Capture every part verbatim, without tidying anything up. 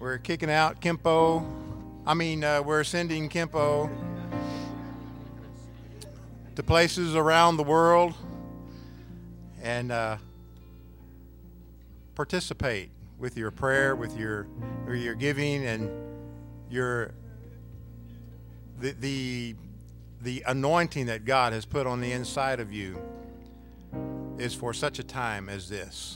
We're kicking out Kempo. I mean, uh, we're sending Kempo to places around the world and uh, participate with your prayer, with your or your giving, and your the the the anointing that God has put on the inside of you is for such a time as this.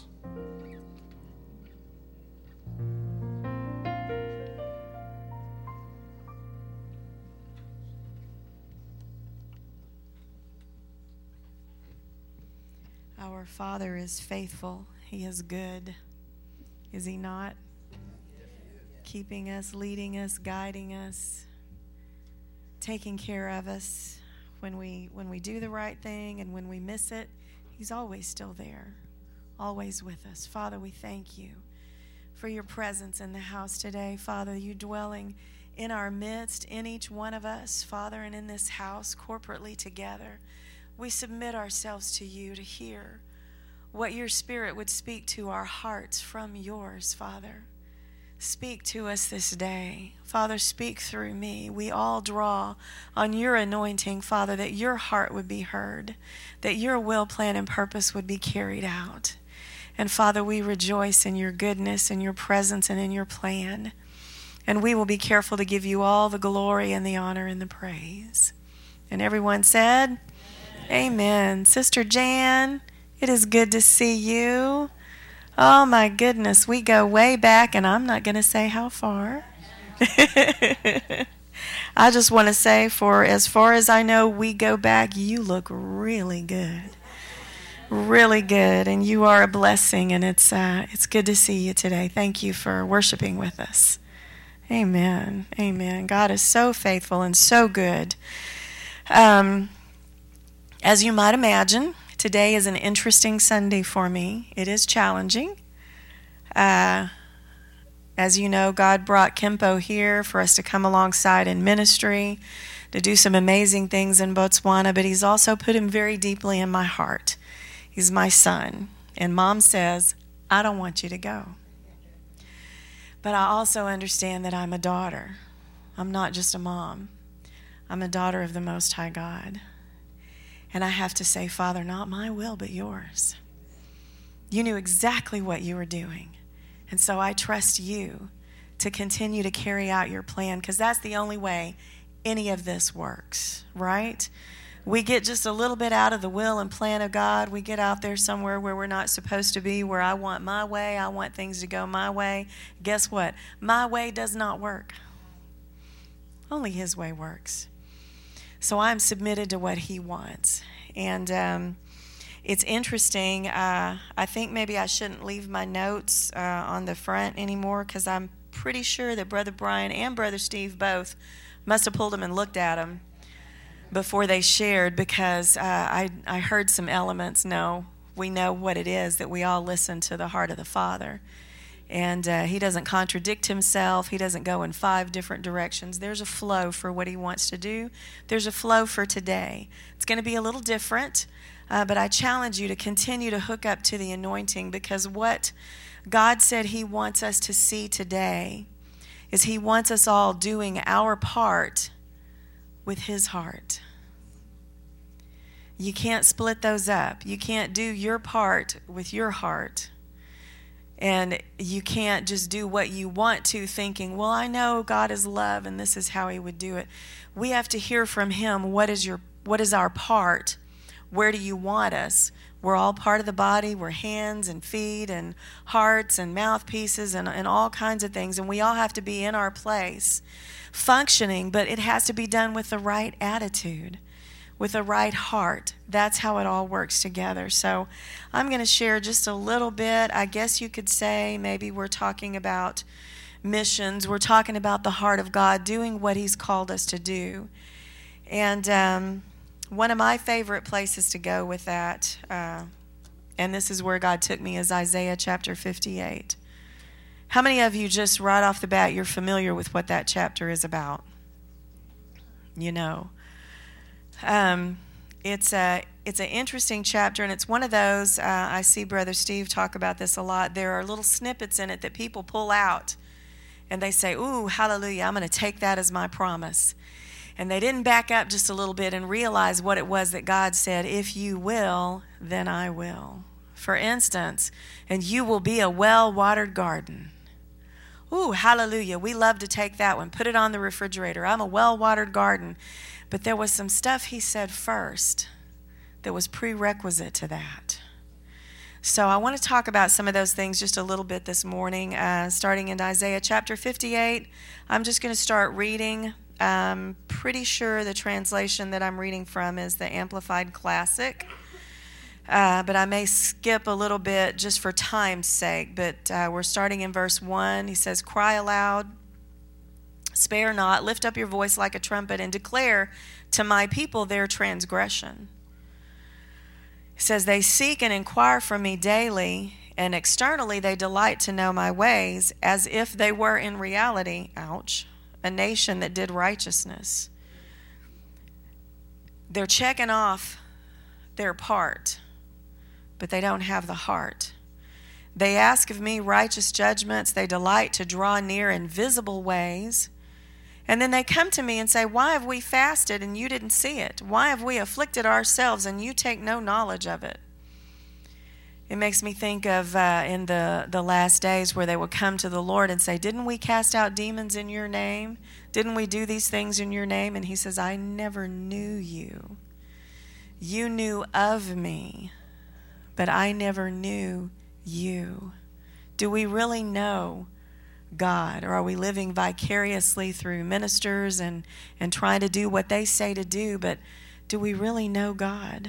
Our Father is faithful. He is good. Is He not? Keeping us, leading us, guiding us, taking care of us when we when we do the right thing, and when we miss it, He's always still there, always with us. Father, we thank You for Your presence in the house today. Father, You dwelling in our midst, in each one of us, Father, and in this house corporately together. We submit ourselves to You to hear what Your Spirit would speak to our hearts from Yours, Father. Speak to us this day. Father, speak through me. We all draw on Your anointing, Father, that Your heart would be heard, that Your will, plan, and purpose would be carried out. And Father, we rejoice in Your goodness and Your presence and in Your plan. And we will be careful to give You all the glory and the honor and the praise. And everyone said, Amen. Sister Jan, it is good to see you. Oh my goodness, we go way back, and I'm not going to say how far. I just want to say, for as far as I know, we go back, you look really good. Really good, and you are a blessing, and it's uh, it's good to see you today. Thank you for worshiping with us. Amen. Amen. God is so faithful and so good. Um... As you might imagine, today is an interesting Sunday for me. It is challenging. Uh, as you know, God brought Kempo here for us to come alongside in ministry, to do some amazing things in Botswana, but He's also put him very deeply in my heart. He's my son. And Mom says, I don't want you to go. But I also understand that I'm a daughter. I'm not just a mom. I'm a daughter of the Most High God. And I have to say, Father, not my will, but Yours. You knew exactly what You were doing. And so I trust You to continue to carry out Your plan, because that's the only way any of this works, right? We get just a little bit out of the will and plan of God. We get out there somewhere where we're not supposed to be, where I want my way. I want things to go my way. Guess what? My way does not work. Only His way works. So I'm submitted to what He wants. And um, it's interesting. Uh, I think maybe I shouldn't leave my notes uh, on the front anymore, because I'm pretty sure that Brother Brian and Brother Steve both must have pulled them and looked at them before they shared, because uh, I, I heard some elements. No, we know what it is, that we all listen to the heart of the Father. And uh, He doesn't contradict Himself. He doesn't go in five different directions. There's a flow for what He wants to do. There's a flow for today. It's going to be a little different, uh, but I challenge you to continue to hook up to the anointing, because what God said He wants us to see today is He wants us all doing our part with His heart. You can't split those up. You can't do your part with your heart. And you can't just do what you want to, thinking, well, I know God is love and this is how He would do it. We have to hear from Him, what is your, what is our part? Where do you want us? We're all part of the body. We're hands and feet and hearts and mouthpieces and, and all kinds of things. And we all have to be in our place, functioning, but it has to be done with the right attitude, with the right heart. That's how it all works together. So I'm going to share just a little bit. I guess you could say maybe we're talking about missions. We're talking about the heart of God, doing what He's called us to do. And um, one of my favorite places to go with that, uh, and this is where God took me, is Isaiah chapter fifty-eight. How many of you, just right off the bat, you're familiar with what that chapter is about? You know. Um, it's a it's an interesting chapter, and it's one of those, uh, I see Brother Steve talk about this a lot. There are little snippets in it that people pull out, And they say, ooh, hallelujah, I'm going to take that as my promise. And they didn't back up just a little bit and realize what it was that God said, if you will, then I will. For instance, and you will be a well-watered garden. Ooh, hallelujah. We love to take that one. Put it on the refrigerator. I'm a well-watered garden. But there was some stuff he said first that was prerequisite to that. So I want to talk about some of those things just a little bit this morning, uh, starting in Isaiah chapter fifty-eight. I'm just going to start reading. I'm pretty sure the translation that I'm reading from is the Amplified Classic. Uh, but I may skip a little bit just for time's sake. But uh, we're starting in verse one. He says, cry aloud, spare not, lift up your voice like a trumpet, and declare to my people their transgression. He says, they seek and inquire from me daily, and externally they delight to know my ways, as if they were in reality, ouch, a nation that did righteousness. They're checking off their part, but they don't have the heart. They ask of me righteous judgments. They delight to draw near in visible ways. And then they come to me and say, why have we fasted and you didn't see it? Why have we afflicted ourselves and you take no knowledge of it? It makes me think of uh, in the, the last days where they would come to the Lord and say, didn't we cast out demons in your name? Didn't we do these things in your name? And he says, I never knew you. You knew of me, but I never knew you. Do we really know God, or are we living vicariously through ministers and, and trying to do what they say to do, but do we really know God?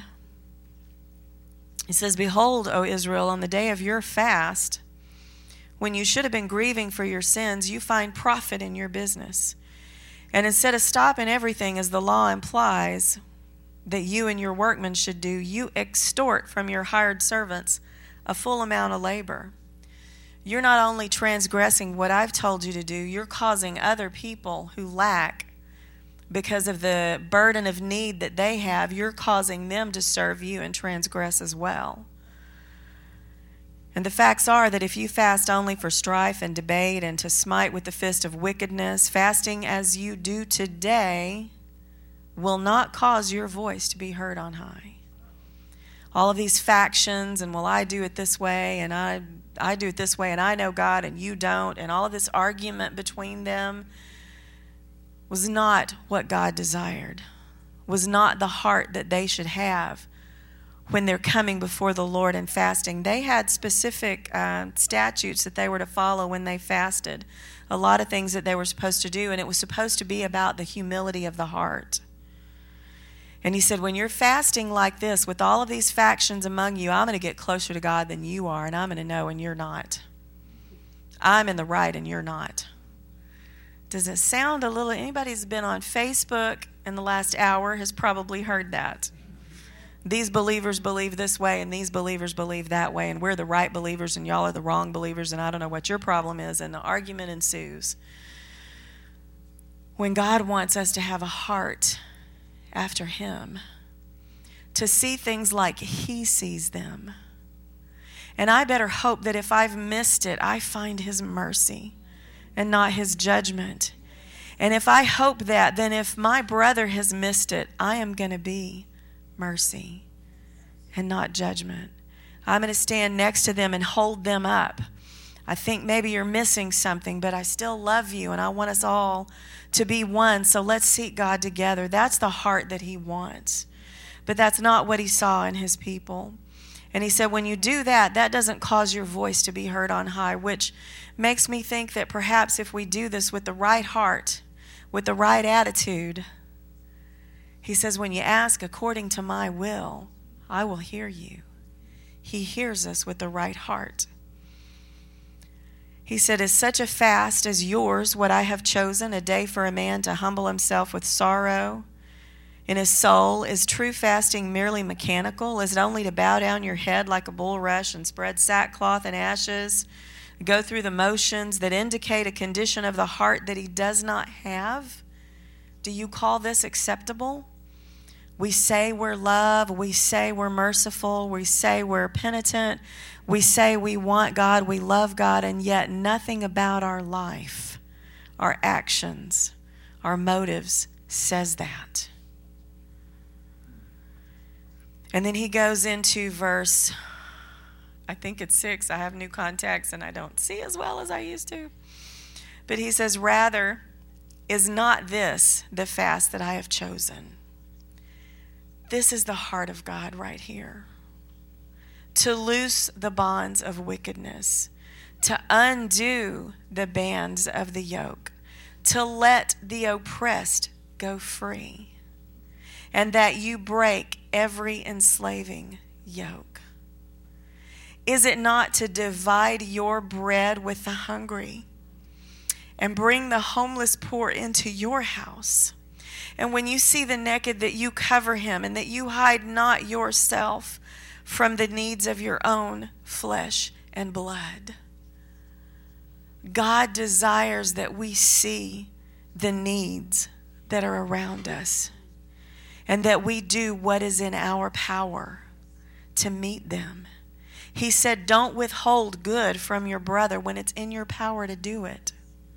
He says, behold, O Israel, on the day of your fast, when you should have been grieving for your sins, you find profit in your business. And instead of stopping everything as the law implies that you and your workmen should do, you extort from your hired servants a full amount of labor. You're not only transgressing what I've told you to do, you're causing other people who lack because of the burden of need that they have, you're causing them to serve you and transgress as well. And the facts are that if you fast only for strife and debate and to smite with the fist of wickedness, fasting as you do today will not cause your voice to be heard on high. All of these factions and, well, I do it this way and I I do it this way and I know God and you don't, and all of this argument between them was not what God desired, was not the heart that they should have when they're coming before the Lord and fasting. They had specific uh, statutes that they were to follow when they fasted, a lot of things that they were supposed to do, and it was supposed to be about the humility of the heart. And he said, when you're fasting like this with all of these factions among you, I'm going to get closer to God than you are, and I'm going to know and you're not. I'm in the right and you're not. Does it sound a little, anybody who's been on Facebook in the last hour has probably heard that. These believers believe this way and these believers believe that way, and we're the right believers and y'all are the wrong believers, and I don't know what your problem is, and the argument ensues. When God wants us to have a heart after him, to see things like he sees them. And I better hope that if I've missed it, I find his mercy and not his judgment. And if I hope that, then if my brother has missed it, I am going to be mercy and not judgment. I'm going to stand next to them and hold them up. I think maybe you're missing something, but I still love you and I want us all to be one, so let's seek God together. That's the heart that he wants. But that's not what he saw in his people. And he said, when you do that, that doesn't cause your voice to be heard on high, which makes me think that perhaps if we do this with the right heart, with the right attitude, he says, when you ask according to my will, I will hear you. He hears us with the right heart. He said, is such a fast as yours what I have chosen, a day for a man to humble himself with sorrow in his soul? Is true fasting merely mechanical? Is it only to bow down your head like a bulrush and spread sackcloth and ashes, go through the motions that indicate a condition of the heart that he does not have? Do you call this acceptable? We say we're love, we say we're merciful, we say we're penitent, we say we want God, we love God, and yet nothing about our life our actions, our motives says that. And then he goes into verse, I think it's six. I have new contacts and I don't see as well as I used to. But he says, rather, is not this the fast that I have chosen? This is the heart of God right here. To loose the bonds of wickedness, to undo the bands of the yoke, to let the oppressed go free, and that you break every enslaving yoke. Is it not to divide your bread with the hungry and bring the homeless poor into your house? And when you see the naked, that you cover him, and that you hide not yourself from the needs of your own flesh and blood. God desires that we see the needs that are around us, and that we do what is in our power to meet them. He said, don't withhold good from your brother when it's in your power to do it.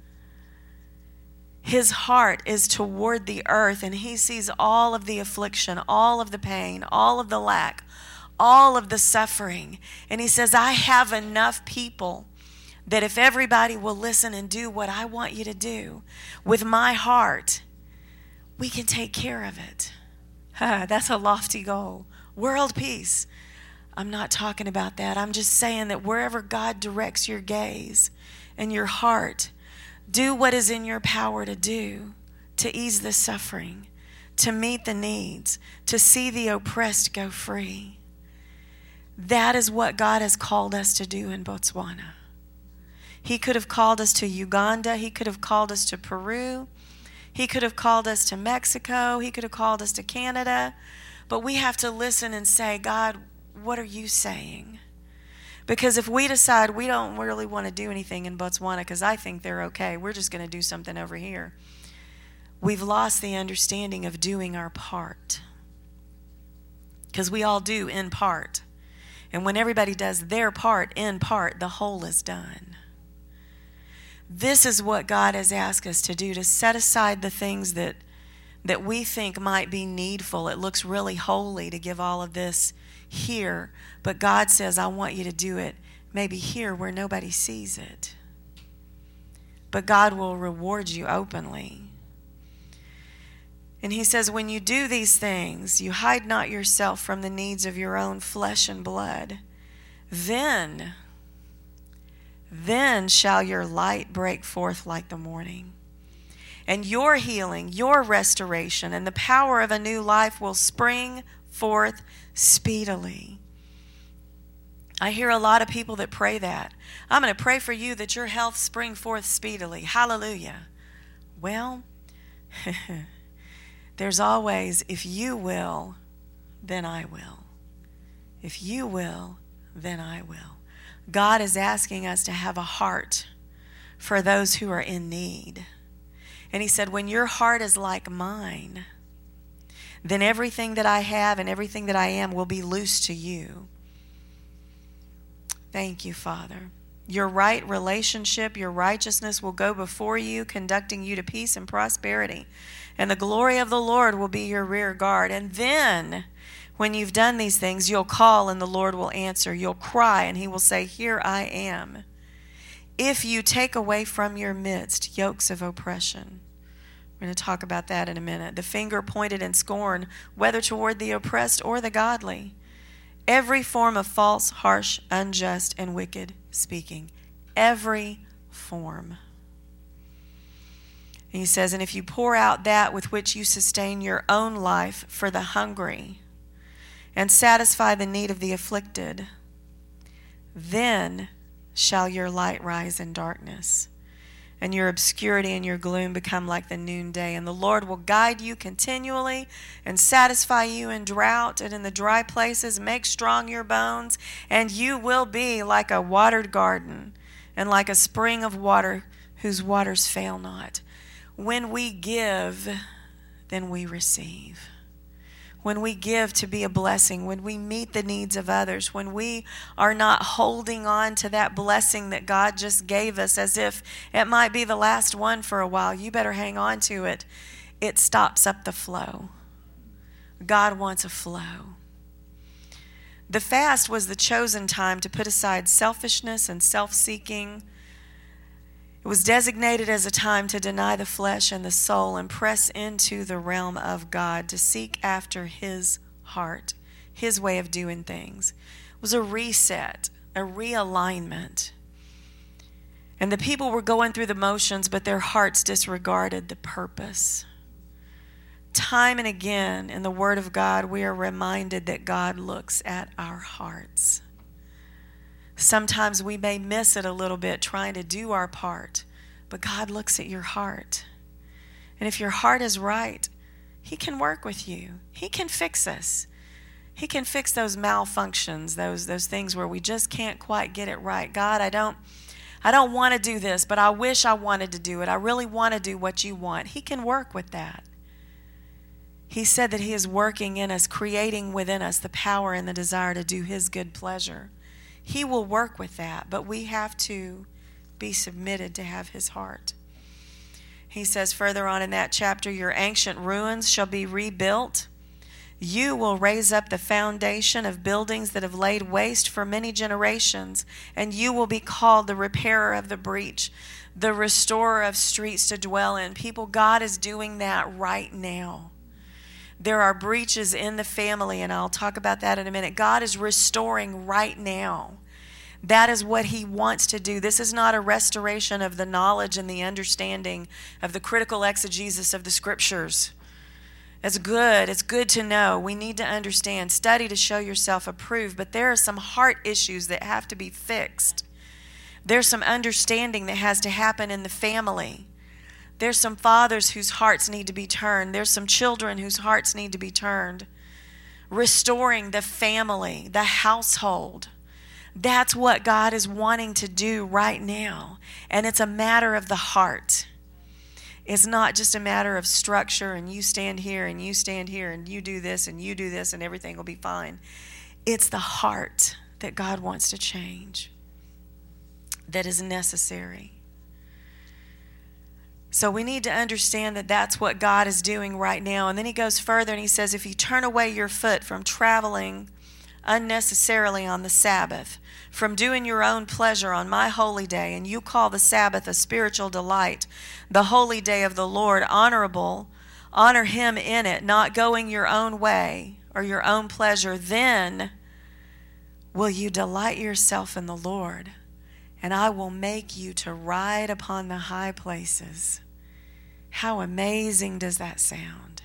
His heart is toward the earth, and he sees all of the affliction, all of the pain, all of the lack, all of the suffering. And he says, I have enough people that if everybody will listen and do what I want you to do with my heart, we can take care of it. That's a lofty goal. World peace. I'm not talking about that. I'm just saying that wherever God directs your gaze and your heart, do what is in your power to do to ease the suffering, to meet the needs, to see the oppressed go free. That is what God has called us to do in Botswana. He could have called us to Uganda. He could have called us to Peru. He could have called us to Mexico. He could have called us to Canada. But we have to listen and say, God, what are you saying? Because if we decide we don't really want to do anything in Botswana because I think they're okay, we're just going to do something over here, we've lost the understanding of doing our part. Because we all do in part. And when everybody does their part in part, the whole is done. This is what God has asked us to do, to set aside the things that that we think might be needful. It looks really holy to give all of this here, but God says, I want you to do it maybe here where nobody sees it. But God will reward you openly. And he says, when you do these things, you hide not yourself from the needs of your own flesh and blood. Then, then shall your light break forth like the morning. And your healing, your restoration, and the power of a new life will spring forth speedily. I hear a lot of people that pray that. I'm going to pray for you that your health spring forth speedily. Hallelujah. Well, there's always, if you will, then I will. If you will, then I will. God is asking us to have a heart for those who are in need. And he said, when your heart is like mine, then everything that I have and everything that I am will be loose to you. Thank you, Father. Your right relationship, your righteousness will go before you, conducting you to peace and prosperity. And the glory of the Lord will be your rear guard. And then, when you've done these things, you'll call and the Lord will answer. You'll cry and he will say, here I am. If you take away from your midst yokes of oppression. We're going to talk about that in a minute. The finger pointed in scorn, whether toward the oppressed or the godly. Every form of false, harsh, unjust, and wicked speaking. Every form. And he says, and if you pour out that with which you sustain your own life for the hungry and satisfy the need of the afflicted, then shall your light rise in darkness, and your obscurity and your gloom become like the noonday. And the Lord will guide you continually and satisfy you in drought and in the dry places, make strong your bones, and you will be like a watered garden and like a spring of water whose waters fail not. When we give, then we receive. when we give to be a blessing, when we meet the needs of others, when we are not holding on to that blessing that God just gave us as if it might be the last one for a while, you better hang on to it. It stops up the flow. God wants a flow. The fast was the chosen time to put aside selfishness and self-seeking. It was designated as a time to deny the flesh and the soul and press into the realm of God, to seek after His heart, His way of doing things. It was a reset, a realignment. And the people were going through the motions, but their hearts disregarded the purpose. Time and again in the Word of God, we are reminded that God looks at our hearts. Sometimes we may miss it a little bit trying to do our part, but God looks at your heart. And if your heart is right, He can work with you. He can fix us. He can fix those malfunctions, those those things where we just can't quite get it right. God, I don't I don't want to do this, but I wish I wanted to do it. I really want to do what you want. He can work with that. He said that He is working in us, creating within us the power and the desire to do His good pleasure. He will work with that, but we have to be submitted to have His heart. He says further on in that chapter, your ancient ruins shall be rebuilt. You will raise up the foundation of buildings that have laid waste for many generations, and you will be called the repairer of the breach, the restorer of streets to dwell in. People, God is doing that right now. There are breaches in the family, and I'll talk about that in a minute. God is restoring right now. That is what He wants to do. This is not a restoration of the knowledge and the understanding of the critical exegesis of the Scriptures. It's good. It's good to know. We need to understand. Study to show yourself approved. But there are some heart issues that have to be fixed. There's some understanding that has to happen in the family. There's some fathers whose hearts need to be turned. There's some children whose hearts need to be turned. Restoring the family, the household. That's what God is wanting to do right now. And it's a matter of the heart. It's not just a matter of structure and you stand here and you stand here and you do this and you do this and everything will be fine. It's the heart that God wants to change that is necessary. So we need to understand that that's what God is doing right now. And then He goes further and He says, if you turn away your foot from traveling unnecessarily on the Sabbath, from doing your own pleasure on my holy day, and you call the Sabbath a spiritual delight, the holy day of the Lord honorable, honor Him in it, not going your own way or your own pleasure, then will you delight yourself in the Lord, and I will make you to ride upon the high places. How amazing does that sound?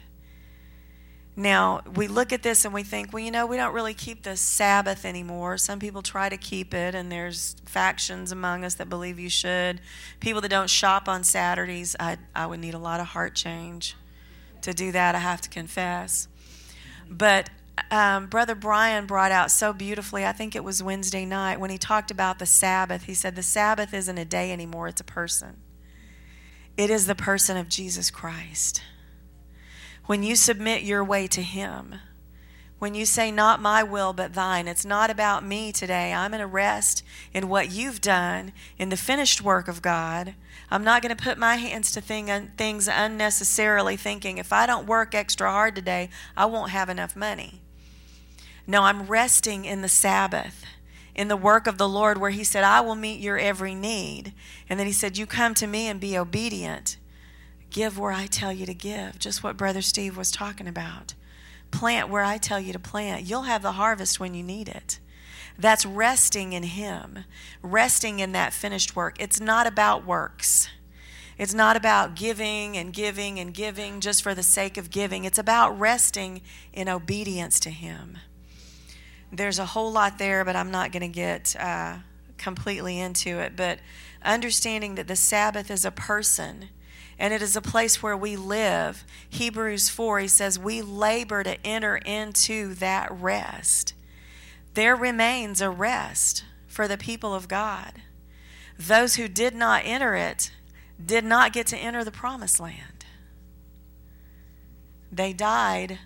Now, we look at this and we think, well, you know, we don't really keep the Sabbath anymore. Some people try to keep it, and there's factions among us that believe you should. People that don't shop on Saturdays, I, I would need a lot of heart change to do that, I have to confess. But um, Brother Brian brought out so beautifully, I think it was Wednesday night, when he talked about the Sabbath. He said the Sabbath isn't a day anymore, it's a person. It is the person of Jesus Christ. When you submit your way to Him, when you say, not my will but thine, it's not about me today. I'm going to rest in what you've done, in the finished work of God. I'm not going to put my hands to thing, things unnecessarily, thinking if I don't work extra hard today, I won't have enough money. No, I'm resting in the Sabbath, in the work of the Lord, where He said, I will meet your every need. And then He said, you come to me and be obedient. Give where I tell you to give, just what Brother Steve was talking about. Plant where I tell you to plant. You'll have the harvest when you need it. That's resting in Him, resting in that finished work. It's not about works. It's not about giving and giving and giving just for the sake of giving. It's about resting in obedience to Him. There's a whole lot there, but I'm not going to get uh, completely into it. But understanding that the Sabbath is a person, and it is a place where we live. Hebrews four, he says, we labor to enter into that rest. There remains a rest for the people of God. Those who did not enter it did not get to enter the promised land. They died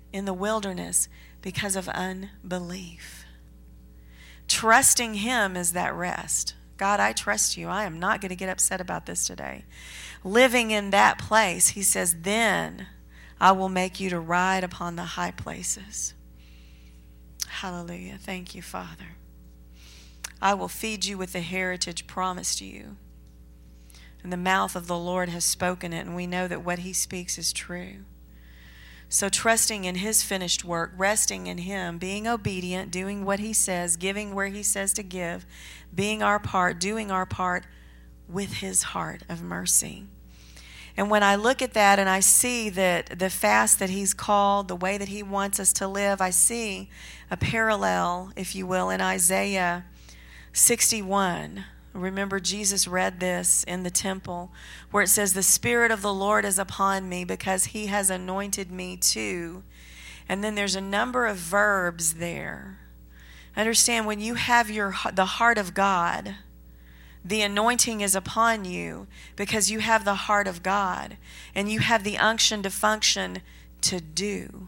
in the wilderness because of unbelief. Trusting him is that rest. God, I trust you. I am not going to get upset about this today. Living in that place, he says, then I will make you to ride upon the high places. Hallelujah. Thank you, Father. I will feed you with the heritage promised you. And the mouth of the Lord has spoken it, and we know that what he speaks is true. So trusting in his finished work, resting in him, being obedient, doing what he says, giving where he says to give, being our part, doing our part with his heart of mercy. And when I look at that and I see that the fast that he's called, the way that he wants us to live, I see a parallel, if you will, in Isaiah sixty-one. Remember, Jesus read this in the temple where it says, the Spirit of the Lord is upon me because he has anointed me too. And then there's a number of verbs there. Understand, when you have your the heart of God, the anointing is upon you because you have the heart of God and you have the unction to function to do.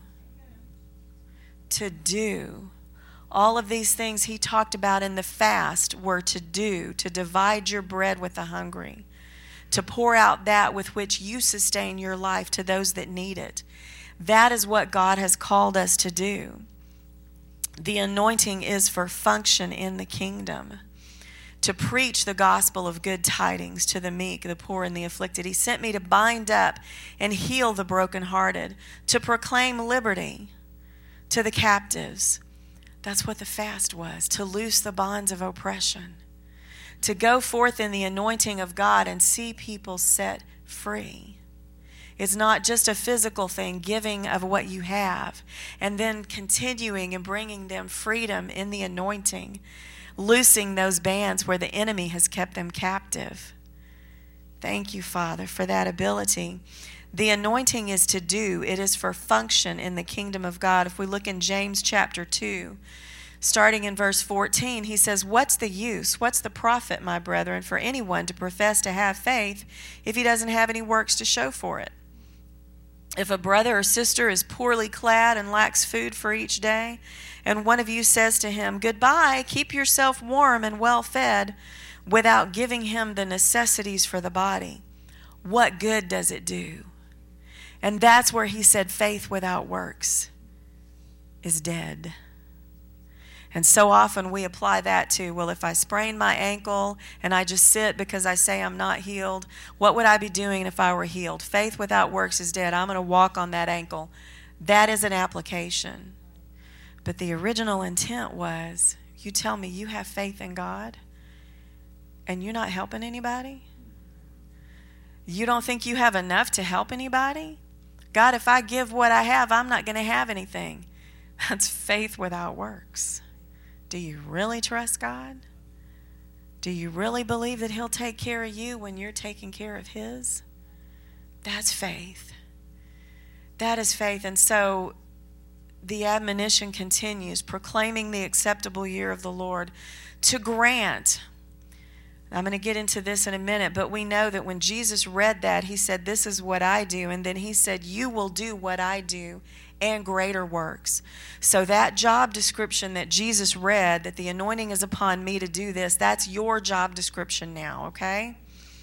To do. All of these things he talked about in the fast were to do, to divide your bread with the hungry, to pour out that with which you sustain your life to those that need it. That is what God has called us to do. The anointing is for function in the kingdom, to preach the gospel of good tidings to the meek, the poor, and the afflicted. He sent me to bind up and heal the brokenhearted, to proclaim liberty to the captives. That's what the fast was, to loose the bonds of oppression, to go forth in the anointing of God and see people set free. It's not just a physical thing, giving of what you have, and then continuing and bringing them freedom in the anointing, loosing those bands where the enemy has kept them captive. Thank you, Father, for that ability. The anointing is to do. It is for function in the kingdom of God. If we look in James chapter two, starting in verse fourteen, he says, what's the use? What's the profit, my brethren, for anyone to profess to have faith if he doesn't have any works to show for it? If a brother or sister is poorly clad and lacks food for each day, and one of you says to him, goodbye, keep yourself warm and well fed, without giving him the necessities for the body, what good does it do? And that's where he said faith without works is dead. And so often we apply that to, well, if I sprain my ankle and I just sit because I say I'm not healed, what would I be doing if I were healed? Faith without works is dead. I'm going to walk on that ankle. That is an application. But the original intent was, you tell me you have faith in God and you're not helping anybody? You don't think you have enough to help anybody? God, if I give what I have, I'm not going to have anything. That's faith without works. Do you really trust God? Do you really believe that he'll take care of you when you're taking care of his? That's faith. That is faith. And so the admonition continues, proclaiming the acceptable year of the Lord, to grant. I'm going to get into this in a minute, but we know that when Jesus read that, he said, this is what I do. And then he said, you will do what I do and greater works. So that job description that Jesus read, that the anointing is upon me to do this, that's your job description now, okay?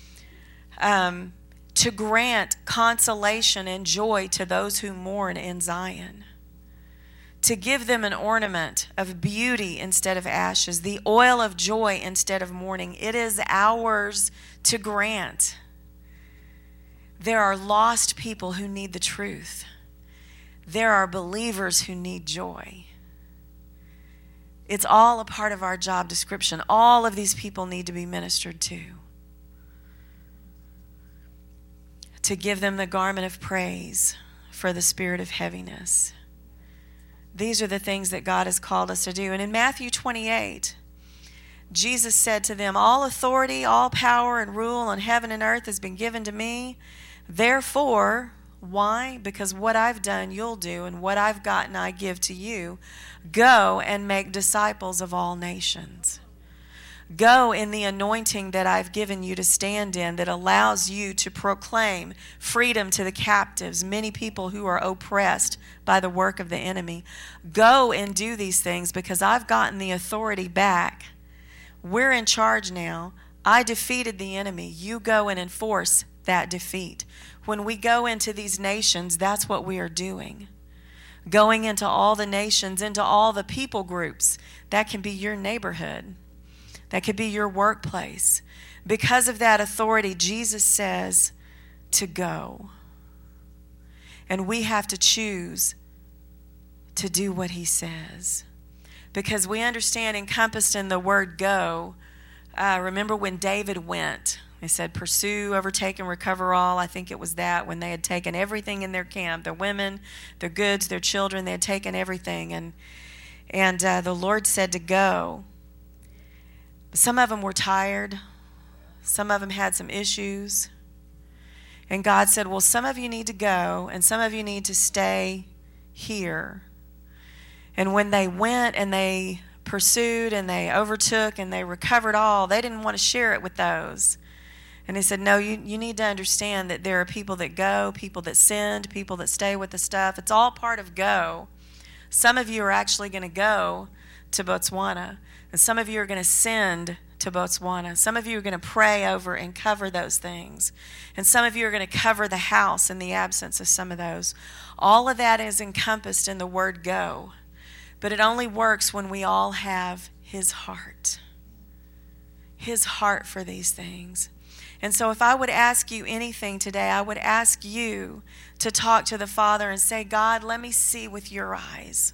Um, to grant consolation and joy to those who mourn in Zion. To give them an ornament of beauty instead of ashes, the oil of joy instead of mourning. It is ours to grant. There are lost people who need the truth. There are believers who need joy. It's all a part of our job description. All of these people need to be ministered to. To give them the garment of praise for the spirit of heaviness. These are the things that God has called us to do. And in Matthew twenty-eight, Jesus said to them, all authority, all power and rule on heaven and earth has been given to me. Therefore, why? Because what I've done, you'll do, and what I've gotten, I give to you. Go and make disciples of all nations. Go in the anointing that I've given you to stand in, that allows you to proclaim freedom to the captives, many people who are oppressed by the work of the enemy. Go and do these things because I've gotten the authority back. We're in charge now. I defeated the enemy. You go and enforce that defeat. When we go into these nations, that's what we are doing. Going into all the nations, into all the people groups. That can be your neighborhood. That could be your workplace. Because of that authority, Jesus says to go. And we have to choose to do what he says. Because we understand, encompassed in the word go, uh, remember when David went, they said, pursue, overtake, and recover all. I think it was that, when they had taken everything in their camp, their women, their goods, their children, they had taken everything. And, and uh, the Lord said to go. Some of them were tired. Some of them had some issues. And God said, well, some of you need to go, and some of you need to stay here. And when they went and they pursued and they overtook and they recovered all, they didn't want to share it with those. And he said, no, you, you need to understand that there are people that go, people that send, people that stay with the stuff. It's all part of go. Some of you are actually going to go to Botswana. And some of you are going to send to Botswana. Some of you are going to pray over and cover those things. And some of you are going to cover the house in the absence of some of those. All of that is encompassed in the word go. But it only works when we all have his heart. His heart for these things. And so if I would ask you anything today, I would ask you to talk to the Father and say, God, let me see with your eyes.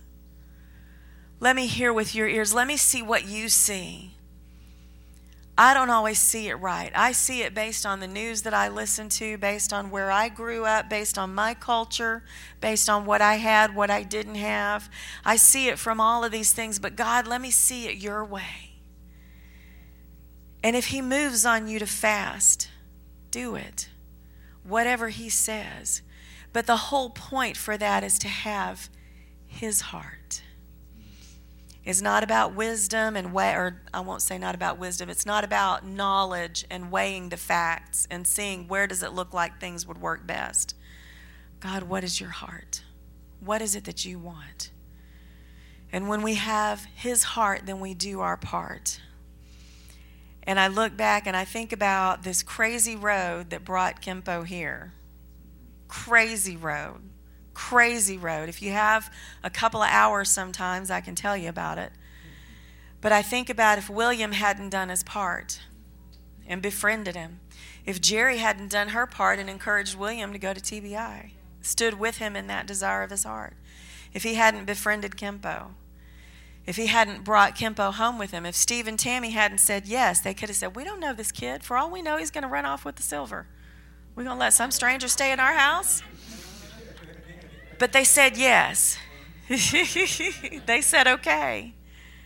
Let me hear with your ears. Let me see what you see. I don't always see it right. I see it based on the news that I listen to, based on where I grew up, based on my culture, based on what I had, what I didn't have. I see it from all of these things. But God, let me see it your way. And if he moves on you to fast, do it. Whatever he says. But the whole point for that is to have his heart. It's not about wisdom and weigh, or I won't say not about wisdom. It's not about knowledge and weighing the facts and seeing where does it look like things would work best. God, what is your heart? What is it that you want? And when we have his heart, then we do our part. And I look back and I think about this crazy road that brought Kempo here. Crazy road. Crazy road. If you have a couple of hours sometimes, I can tell you about it. But I think about if William hadn't done his part and befriended him. If Jerry hadn't done her part and encouraged William to go to T B I. Stood with him in that desire of his heart. If he hadn't befriended Kempo. If he hadn't brought Kempo home with him. If Steve and Tammy hadn't said yes, they could have said, we don't know this kid. For all we know, he's going to run off with the silver. We're going to let some stranger stay in our house? But they said yes. They said okay.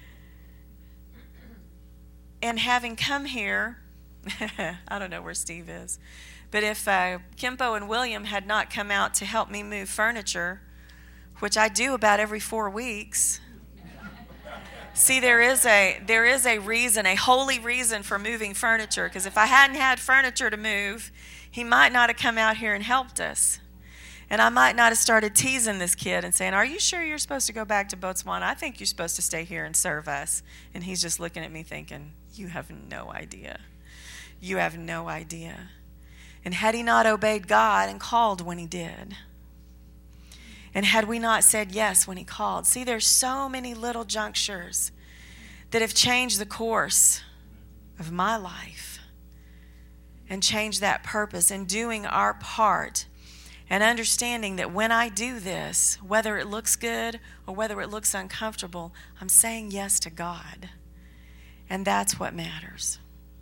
And having come here, I don't know where Steve is, but if uh, Kempo and William had not come out to help me move furniture, which I do about every four weeks, see, there is a there is a reason, a holy reason for moving furniture, because if I hadn't had furniture to move, he might not have come out here and helped us. And I might not have started teasing this kid and saying, are you sure you're supposed to go back to Botswana? I think you're supposed to stay here and serve us. And he's just looking at me thinking, you have no idea. You have no idea. And had he not obeyed God and called when he did, and had we not said yes when he called, see, there's so many little junctures that have changed the course of my life and changed that purpose in doing our part. And understanding that when I do this, whether it looks good or whether it looks uncomfortable, I'm saying yes to God. And that's what matters.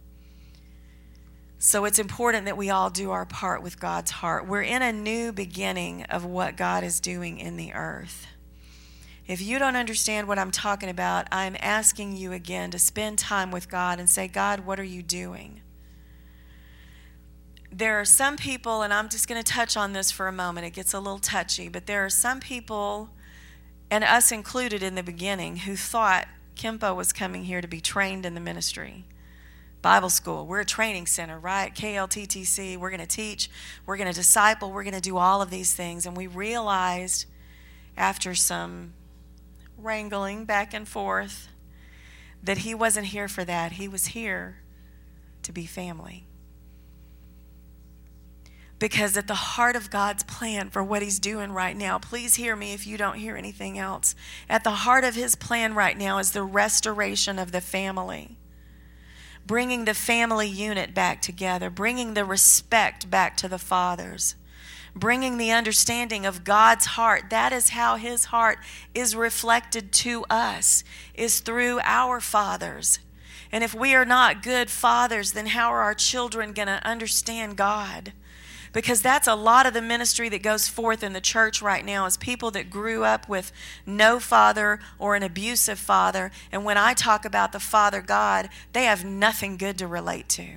So it's important that we all do our part with God's heart. We're in a new beginning of what God is doing in the earth. If you don't understand what I'm talking about, I'm asking you again to spend time with God and say, God, what are you doing? There are some people, and I'm just going to touch on this for a moment. It gets a little touchy, but there are some people, and us included in the beginning, who thought Kempo was coming here to be trained in the ministry. Bible school. We're a training center, right? K L T T C. We're going to teach. We're going to disciple. We're going to do all of these things. And we realized after some wrangling back and forth that he wasn't here for that. He was here to be family. Because at the heart of God's plan for what he's doing right now, please hear me if you don't hear anything else. At the heart of his plan right now is the restoration of the family. Bringing the family unit back together. Bringing the respect back to the fathers. Bringing the understanding of God's heart. That is how his heart is reflected to us, is through our fathers. And if we are not good fathers, then how are our children going to understand God? Because that's a lot of the ministry that goes forth in the church right now is people that grew up with no father or an abusive father. And when I talk about the Father God, they have nothing good to relate to.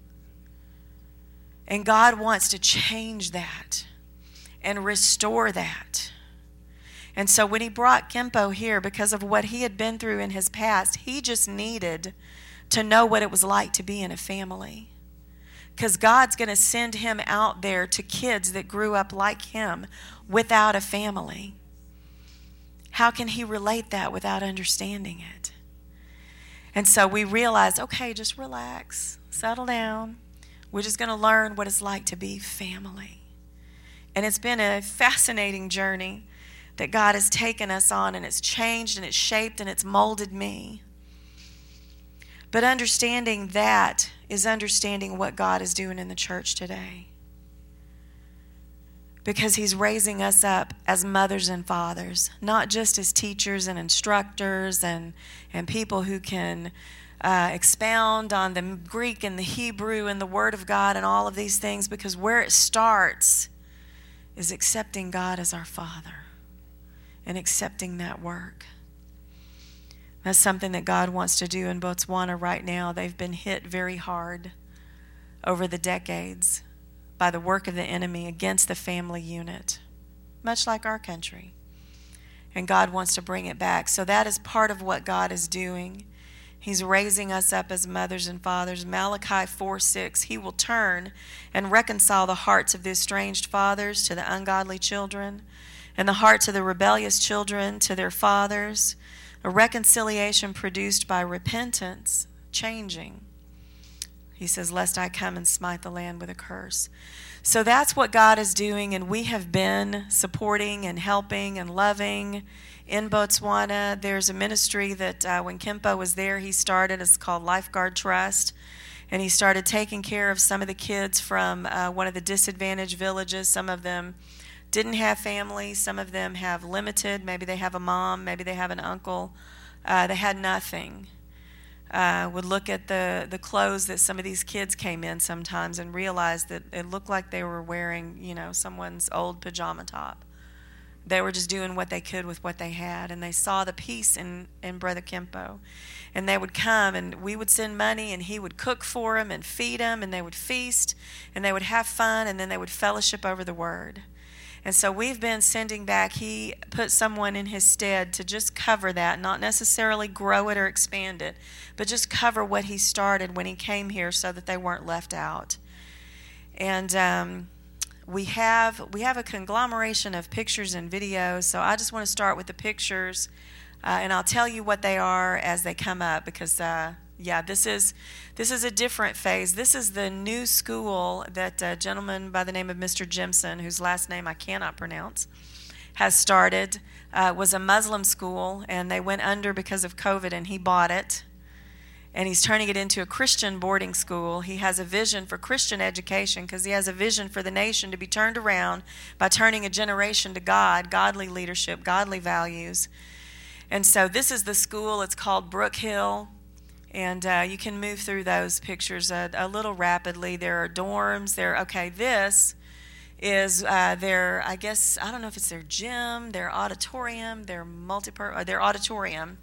And God wants to change that and restore that. And so when he brought Kempo here, because of what he had been through in his past, he just needed to know what it was like to be in a family. Because God's going to send him out there to kids that grew up like him without a family. How can he relate that without understanding it? And so we realized, okay, just relax, settle down. We're just going to learn what it's like to be family. And it's been a fascinating journey that God has taken us on, and it's changed and it's shaped and it's molded me. But understanding that is understanding what God is doing in the church today. Because he's raising us up as mothers and fathers, not just as teachers and instructors and, and people who can uh, expound on the Greek and the Hebrew and the Word of God and all of these things, because where it starts is accepting God as our Father and accepting that work. That's something that God wants to do in Botswana right now. They've been hit very hard over the decades by the work of the enemy against the family unit, much like our country. And God wants to bring it back. So that is part of what God is doing. He's raising us up as mothers and fathers. Malachi four six, he will turn and reconcile the hearts of the estranged fathers to the ungodly children, and the hearts of the rebellious children to their fathers. A reconciliation produced by repentance, changing. He says, lest I come and smite the land with a curse. So that's what God is doing, and we have been supporting and helping and loving in Botswana. There's a ministry that uh, when Kempo was there, he started. It's called Lifeguard Trust, and he started taking care of some of the kids from uh, one of the disadvantaged villages. Some of them didn't have families. Some of them have limited. Maybe they have a mom. Maybe they have an uncle. Uh, they had nothing. Uh, would look at the, the clothes that some of these kids came in sometimes and realized that it looked like they were wearing, you know, someone's old pajama top. They were just doing what they could with what they had. And they saw the peace in, in Brother Kempo. And they would come, and we would send money, and he would cook for them and feed them, and they would feast, and they would have fun, and then they would fellowship over the Word. And so we've been sending back. He put someone in his stead to just cover that, not necessarily grow it or expand it, but just cover what he started when he came here so that they weren't left out. And um, we have we have a conglomeration of pictures and videos, so I just want to start with the pictures, uh, and I'll tell you what they are as they come up, because uh, yeah, this is this is a different phase. This is the new school that a gentleman by the name of Mister Jimson, whose last name I cannot pronounce, has started. Uh, was a Muslim school, and they went under because of COVID, and he bought it. And he's turning it into a Christian boarding school. He has a vision for Christian education because he has a vision for the nation to be turned around by turning a generation to God, godly leadership, godly values. And so this is the school. It's called Brook Hill. And uh, you can move through those pictures a, a little rapidly. There are dorms. There, okay, this is uh, their, I guess, I don't know if it's their gym, their auditorium, their multi uh, their auditorium.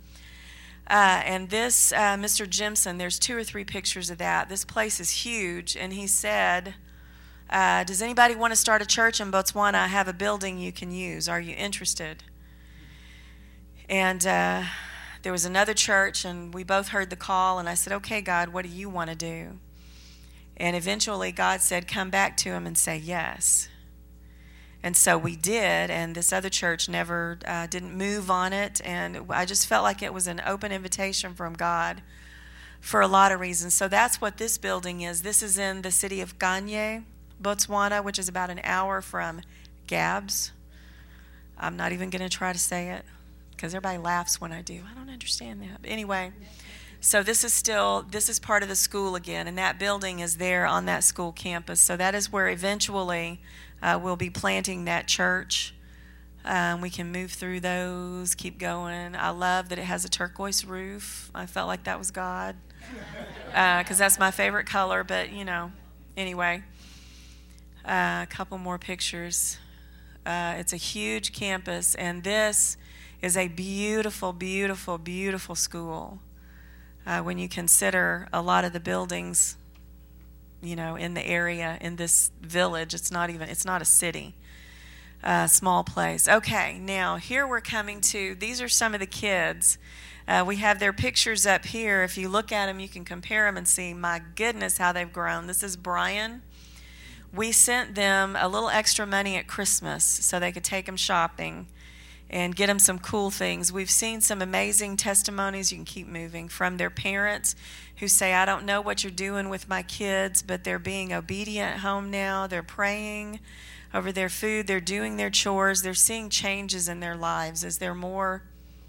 Uh, and this, uh, Mister Jimson, there's two or three pictures of that. This place is huge. And he said, uh, does anybody want to start a church in Botswana? I have a building you can use. Are you interested? And uh, there was another church, and we both heard the call, and I said, okay, God, what do you want to do? And eventually God said, come back to him and say yes. And so we did, and this other church never uh, didn't move on it, and I just felt like it was an open invitation from God for a lot of reasons. So that's what this building is. This is in the city of Kanye, Botswana, which is about an hour from Gabs. I'm not even going to try to say it because everybody laughs when I do. I don't understand that. But anyway, so this is still, this is part of the school again, and that building is there on that school campus. So that is where eventually uh, we'll be planting that church. Um, we can move through those, keep going. I love that it has a turquoise roof. I felt like that was God because uh, that's my favorite color, but you know, anyway. Uh, a couple more pictures. Uh, it's a huge campus, and this is a beautiful, beautiful, beautiful school. Uh, when you consider a lot of the buildings, you know, in the area, in this village, it's not even, it's not a city, uh, small place. Okay, now here we're coming to, these are some of the kids. Uh, we have their pictures up here. If you look at them, you can compare them and see, my goodness, how they've grown. This is Brian. We sent them a little extra money at Christmas so they could take them shopping and get them some cool things. We've seen some amazing testimonies, you can keep moving, from their parents who say, I don't know what you're doing with my kids, but they're being obedient at home now. They're praying over their food. They're doing their chores. They're seeing changes in their lives. Is there more?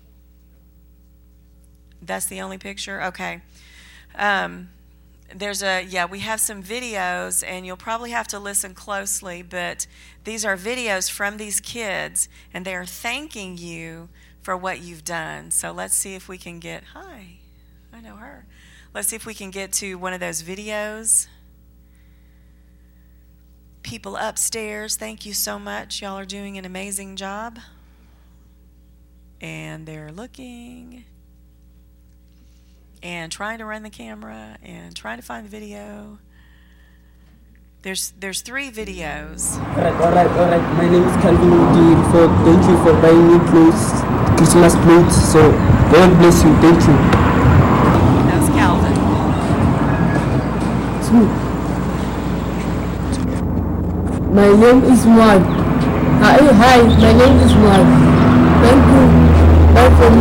That's the only picture? Okay. Um... There's a, yeah, we have some videos, and you'll probably have to listen closely, but these are videos from these kids, and they are thanking you for what you've done. So let's see if we can get, hi, I know her. Let's see if we can get to one of those videos. People upstairs, thank you so much. Y'all are doing an amazing job. And they're looking and trying to run the camera and trying to find the video. There's there's three videos. Alright, alright, alright. My name is Calvin Udin. So thank you for buying me clothes, Christmas clothes. So God bless you. Thank you. That's Calvin. So, my name is Juan. Hi, hi. My name is Juan. Thank you. Buy for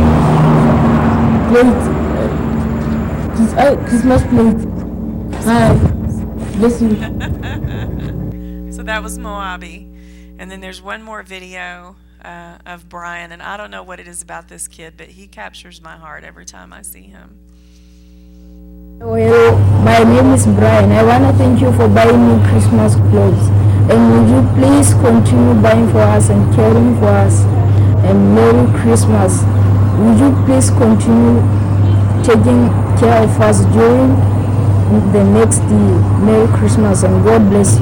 me clothes. Christmas plate. Hi. Bless you. So that was Moabi. And then there's one more video uh, of Brian. And I don't know what it is about this kid, but he captures my heart every time I see him. Well, my name is Brian. I want to thank you for buying me Christmas clothes. And would you please continue buying for us and caring for us? And Merry Christmas. Would you please continue taking care of us during the next year? Merry Christmas and God bless you.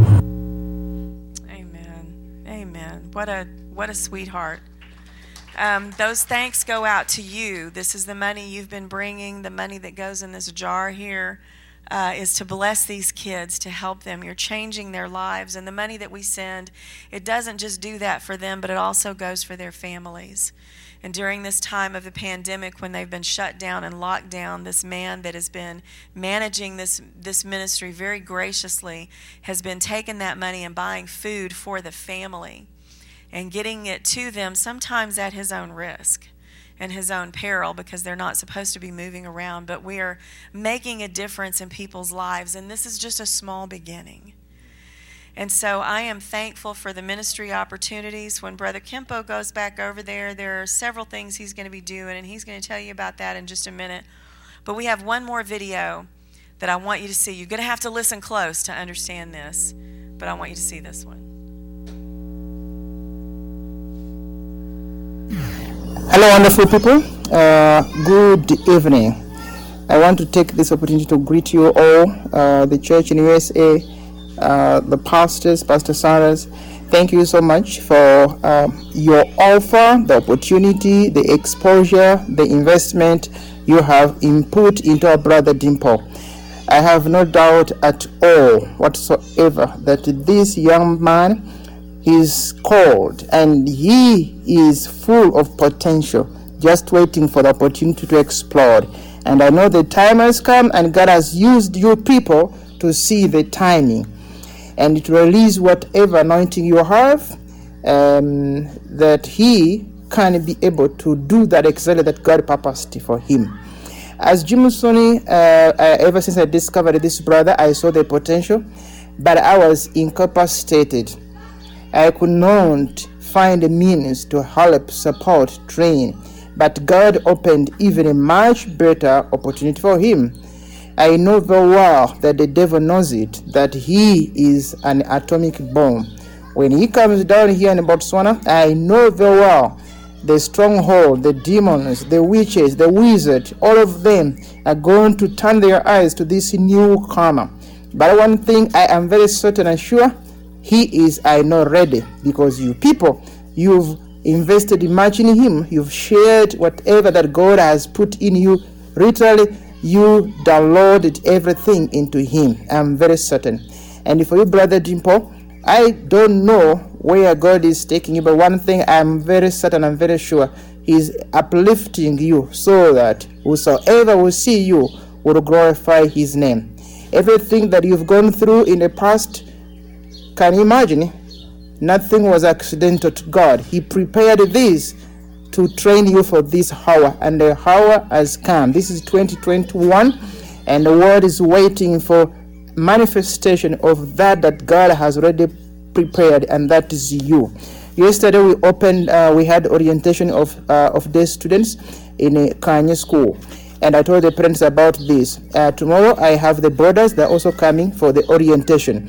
Amen. Amen. What a what a sweetheart. Um, those thanks go out to you. This is the money you've been bringing. The money that goes in this jar here uh, is to bless these kids, to help them. You're changing their lives. And the money that we send, it doesn't just do that for them, but it also goes for their families. And during this time of the pandemic, when they've been shut down and locked down, this man that has been managing this, this ministry very graciously has been taking that money and buying food for the family and getting it to them, sometimes at his own risk and his own peril, because they're not supposed to be moving around. But we are making a difference in people's lives, and this is just a small beginning. And so I am thankful for the ministry opportunities. When Brother Kempo goes back over there, there are several things he's going to be doing, and he's going to tell you about that in just a minute. But we have one more video that I want you to see. You're going to have to listen close to understand this, but I want you to see this one. Hello, wonderful people. Uh, good evening. I want to take this opportunity to greet you all, uh, the church in U S A, uh, the pastors, Pastor Sanders. Thank you so much for uh, your offer, the opportunity, the exposure, the investment you have input into our brother Dimple. I have no doubt at all whatsoever that this young man is called and he is full of potential, just waiting for the opportunity to explode. And I know the time has come, and God has used you people to see the timing and to release whatever anointing you have, um, that he can be able to do that exactly that God purposed for him. As Jimson, uh, I, ever since I discovered this brother, I saw the potential, but I was incapacitated. I could not find a means to help, support, train, but God opened even a much better opportunity for him. I know very well that the devil knows it, that he is an atomic bomb. When he comes down here in Botswana, I know very well the stronghold, the demons, the witches, the wizards, all of them are going to turn their eyes to this newcomer. But one thing I am very certain and sure, he is, I know, ready, because you people, you've invested much in him. You've shared whatever that God has put in you. Literally, you downloaded everything into him. I'm very certain. And for you, Brother Dimpo, I don't know where God is taking you, but one thing I'm very certain, I'm very sure, he's uplifting you so that whosoever will see you will glorify his name. Everything that you've gone through in the past, can you imagine? Nothing was accidental to God. He prepared this to train you for this hour, and the hour has come. This is twenty twenty-one, and the world is waiting for manifestation of that that God has already prepared, and that is you. Yesterday we opened, uh, we had orientation of uh, of day students in a Kanye school, and I told the parents about this. Uh, tomorrow I have the brothers that are also coming for the orientation.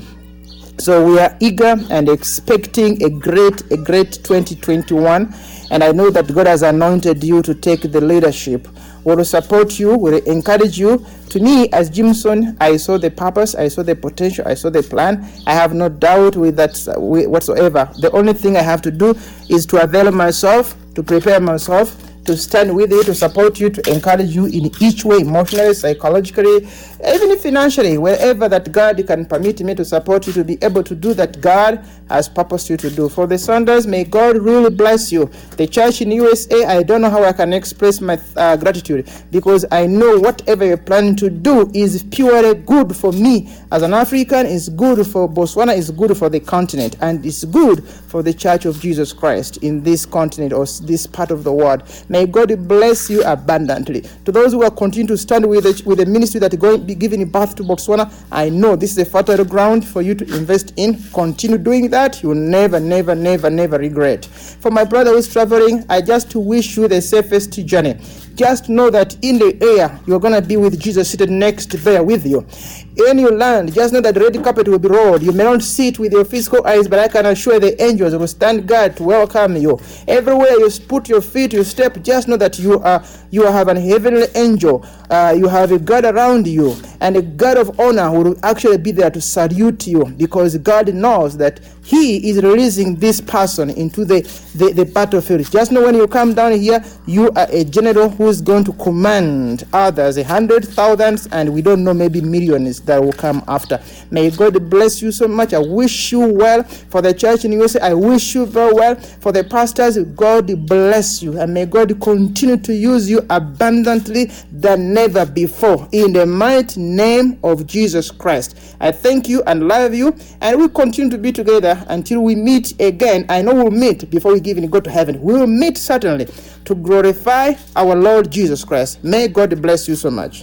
So we are eager and expecting a great, a great twenty twenty-one, and I know that God has anointed you to take the leadership. We will support you, we will encourage you. To me, as Jimson, I saw the purpose, I saw the potential, I saw the plan. I have no doubt with that whatsoever. The only thing I have to do is to avail myself, to prepare myself, to stand with you, to support you, to encourage you in each way, emotionally, psychologically, even financially, wherever that God can permit me to support you to be able to do that God has purposed you to do. For the Saunders, may God really bless you. The church in U S A, I don't know how I can express my uh, gratitude, because I know whatever you're planning to do is purely good for me as an African, is good for Botswana, is good for the continent, and it's good for the Church of Jesus Christ in this continent or this part of the world. May God bless you abundantly. To those who are continuing to stand with the, with the ministry that is going to be giving birth to Botswana, I know this is a fertile ground for you to invest in. Continue doing that. You will never, never, never, never regret. For my brother who is traveling, I just wish you the safest journey. Just know that in the air, you're going to be with Jesus seated next there with you. In your land, just know that the red carpet will be rolled. You may not see it with your physical eyes, but I can assure the angels will stand guard to welcome you. Everywhere you put your feet, you step, just know that you are you have an heavenly angel. Uh, you have a God around you, and a God of honor who will actually be there to salute you, because God knows that he is releasing this person into the, the, the battlefield. Just know when you come down here, you are a general who is going to command others, a hundred thousands, and we don't know, maybe millions that will come after. May God bless you so much. I wish you well. For the church in U S A, I wish you very well. For the pastors, God bless you, and may God continue to use you abundantly than never before. In the mighty name of Jesus Christ, I thank you and love you, and we continue to be together until we meet again. I know we'll meet before we even go to heaven. We will meet certainly to glorify our Lord Jesus Christ. May God bless you so much.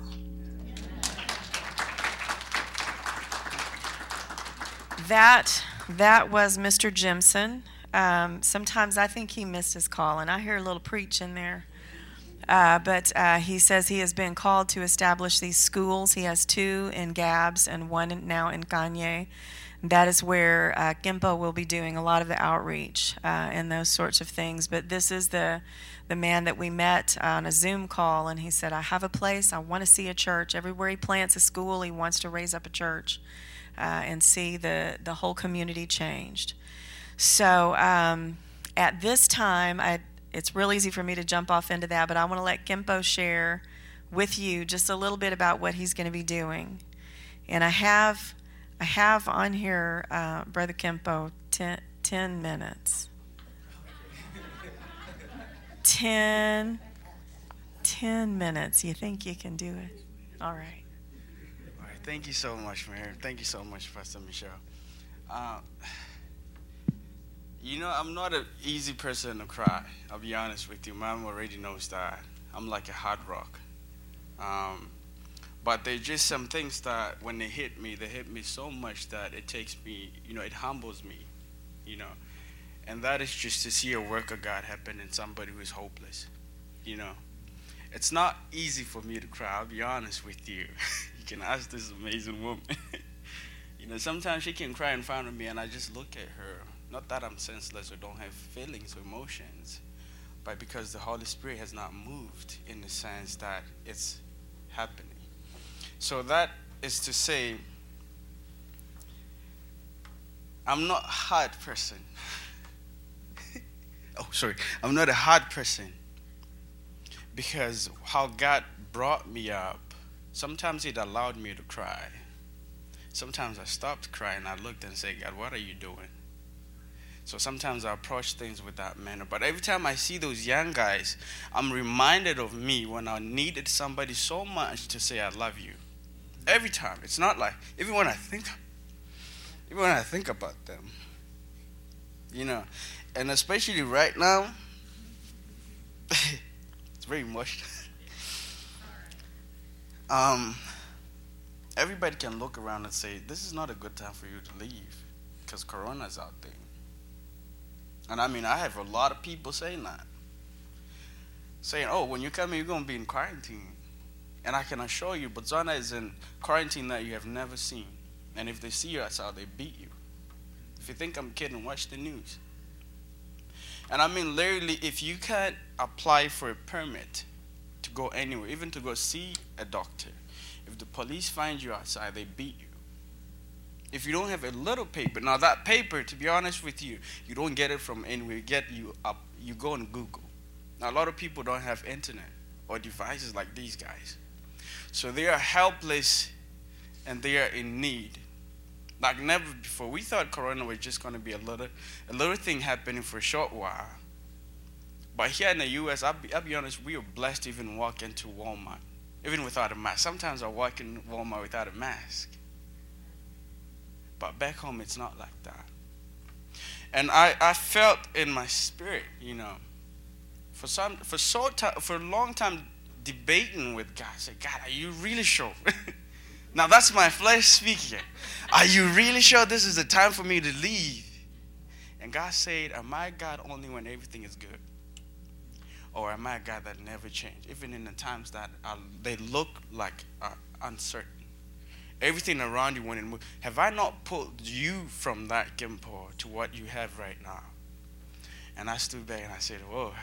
That that was Mister Jimson. Um, sometimes I think he missed his call, and I hear a little preach in there. Uh, but uh, he says he has been called to establish these schools. He has two in Gabs and one in, now in Kanye. That is where uh, Gimpo will be doing a lot of the outreach uh, and those sorts of things. But this is the the man that we met on a Zoom call, and he said, I have a place, I want to see a church. Everywhere he plants a school, he wants to raise up a church uh, and see the, the whole community changed. So um, at this time, I, it's real easy for me to jump off into that, but I want to let Gimpo share with you just a little bit about what he's going to be doing. And I have... I have on here, uh, Brother Gimpo, ten, ten minutes. ten ten, ten minutes. You think you can do it? All right. All right. Thank you so much, Mary. Thank you so much, Pastor Michelle. Uh, you know, I'm not an easy person to cry. I'll be honest with you. Mom already knows that. I'm like a hard rock. Um, but there's just some things that when they hit me, they hit me so much that it takes me, you know, it humbles me, you know. And that is just to see a work of God happen in somebody who is hopeless, you know. It's not easy for me to cry, I'll be honest with you. You can ask this amazing woman. You know, sometimes she can cry in front of me and I just look at her. Not that I'm senseless or don't have feelings or emotions, but because the Holy Spirit has not moved in the sense that it's happening. So that is to say, I'm not a hard person. oh, sorry. I'm not a hard person because how God brought me up, sometimes it allowed me to cry. Sometimes I stopped crying. I looked and said, God, what are you doing? So sometimes I approach things with that manner. But every time I see those young guys, I'm reminded of me when I needed somebody so much to say I love you. Every time. It's not like, even when I think, even when I think about them, you know, and especially right now, it's very emotional. um, everybody can look around and say, this is not a good time for you to leave because Corona's out there. And I mean, I have a lot of people saying that. Saying, oh, when you come here, you're going to be in quarantine. And I can assure you, Botswana is in quarantine that you have never seen. And if they see you outside, they beat you. If you think I'm kidding, watch the news. And I mean, literally, if you can't apply for a permit to go anywhere, even to go see a doctor, if the police find you outside, they beat you. If you don't have a little paper, now that paper, to be honest with you, you don't get it from anywhere. You get you up, you go on Google. Now a lot of people don't have internet or devices like these guys. So they are helpless and they are in need. Like never before. We thought Corona was just going to be a little, a little thing happening for a short while. But here in the U S, I'll be, I'll be honest, we are blessed to even walk into Walmart, even without a mask. Sometimes I walk in Walmart without a mask. But back home, it's not like that. And I, I felt in my spirit, you know, for some for so time, for a long time debating with God. I said, God, are you really sure? Now that's my flesh speaking. Are you really sure this is the time for me to leave? And God said, am I God only when everything is good? Or am I a God that never changes, even in the times that are, they look like are uncertain? Everything around you when it moves. Have I not pulled you from that gimpo to what you have right now? And I stood back and I said, whoa,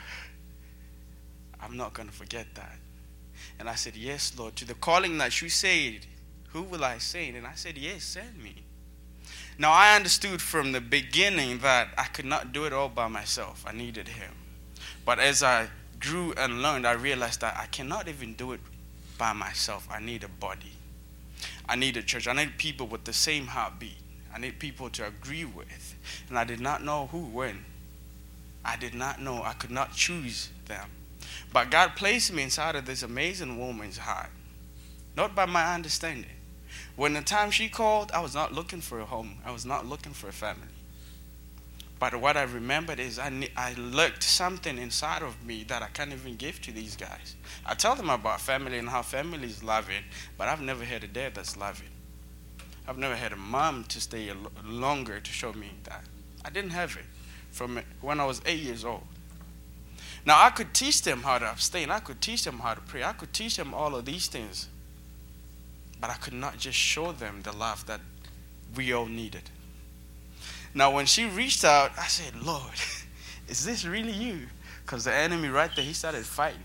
I'm not going to forget that. And I said, yes, Lord, to the calling that you said, who will I send? And I said, yes, send me. Now I understood from the beginning that I could not do it all by myself. I needed him. But as I grew and learned, I realized that I cannot even do it by myself. I need a body. I need a church. I need people with the same heartbeat. I need people to agree with. And I did not know who, when. I did not know. I could not choose them. But God placed me inside of this amazing woman's heart. Not by my understanding. When the time she called, I was not looking for a home. I was not looking for a family. But what I remembered is I, ne- I looked something inside of me that I can't even give to these guys. I tell them about family and how family is loving, but I've never had a dad that's loving. I've never had a mom to stay a l- longer to show me that. I didn't have it from when I was eight years old. Now I could teach them how to abstain. I could teach them how to pray. I could teach them all of these things. But I could not just show them the love that we all needed. Now, when she reached out, I said, Lord, is this really you? Because the enemy right there, he started fighting.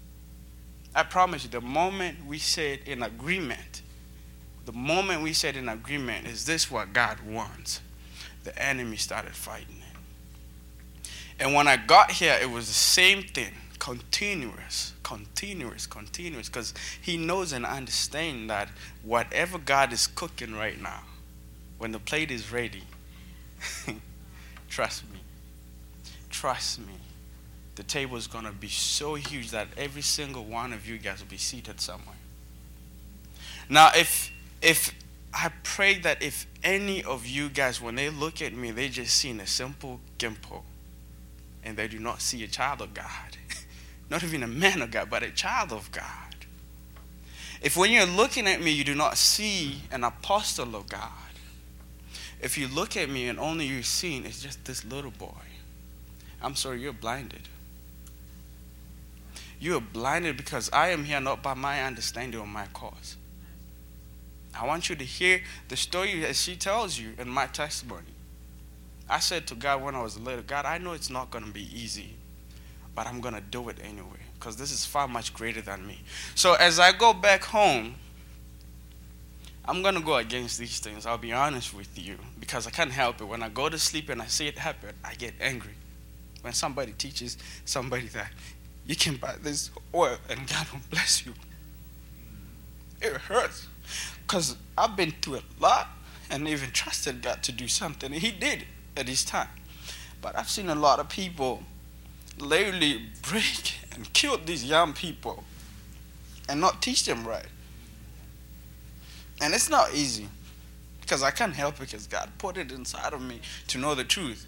I promise you, the moment we said in agreement, the moment we said in agreement, is this what God wants? The enemy started fighting it. And when I got here, it was the same thing, continuous, continuous, continuous, because he knows and understands that whatever God is cooking right now, when the plate is ready, trust me. Trust me. the table is going to be so huge that every single one of you guys will be seated somewhere. Now, if if I pray that if any of you guys, when they look at me, they just see a simple gimpo, and they do not see a child of God, not even a man of God, but a child of God. If when you're looking at me, you do not see an apostle of God, if you look at me and only you're seeing is just this little boy, I'm sorry, you're blinded. You are blinded because I am here not by my understanding or my cause. I want you to hear the story as she tells you in my testimony. I said to God when I was little, God, I know it's not going to be easy, but I'm going to do it anyway because this is far much greater than me. So as I go back home, I'm going to go against these things. I'll be honest with you because I can't help it. When I go to sleep and I see it happen, I get angry. When somebody teaches somebody that you can buy this oil and God will bless you, it hurts. Because I've been through a lot and even trusted God to do something. And he did it at his time. But I've seen a lot of people literally break and kill these young people and not teach them right. And it's not easy. Because I can't help it because God put it inside of me to know the truth.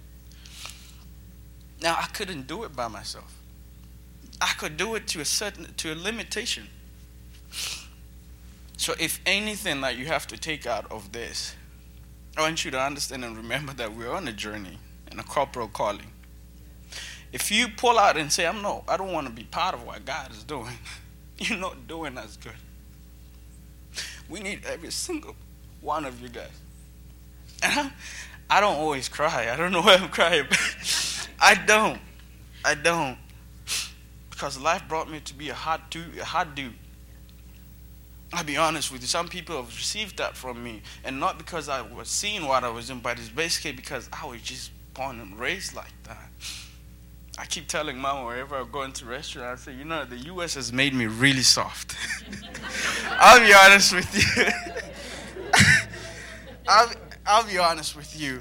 Now, I couldn't do it by myself. I could do it to a certain, to a limitation. So if anything that you have to take out of this, I want you to understand and remember that we're on a journey and a corporal calling. If you pull out and say, I'm no, I don't want to be part of what God is doing, you're not doing as good. We need every single one of you guys. And I, I don't always cry. I don't know why I'm crying, but I don't. I don't. Because life brought me to be a hard dude. A hard dude. I'll be honest with you, some people have received that from me, and not because I was seeing what I was doing, but it's basically because I was just born and raised like that. I keep telling Mama wherever I go into a restaurant, I say, you know, the U S has made me really soft. I'll be honest with you. I'll, I'll be honest with you.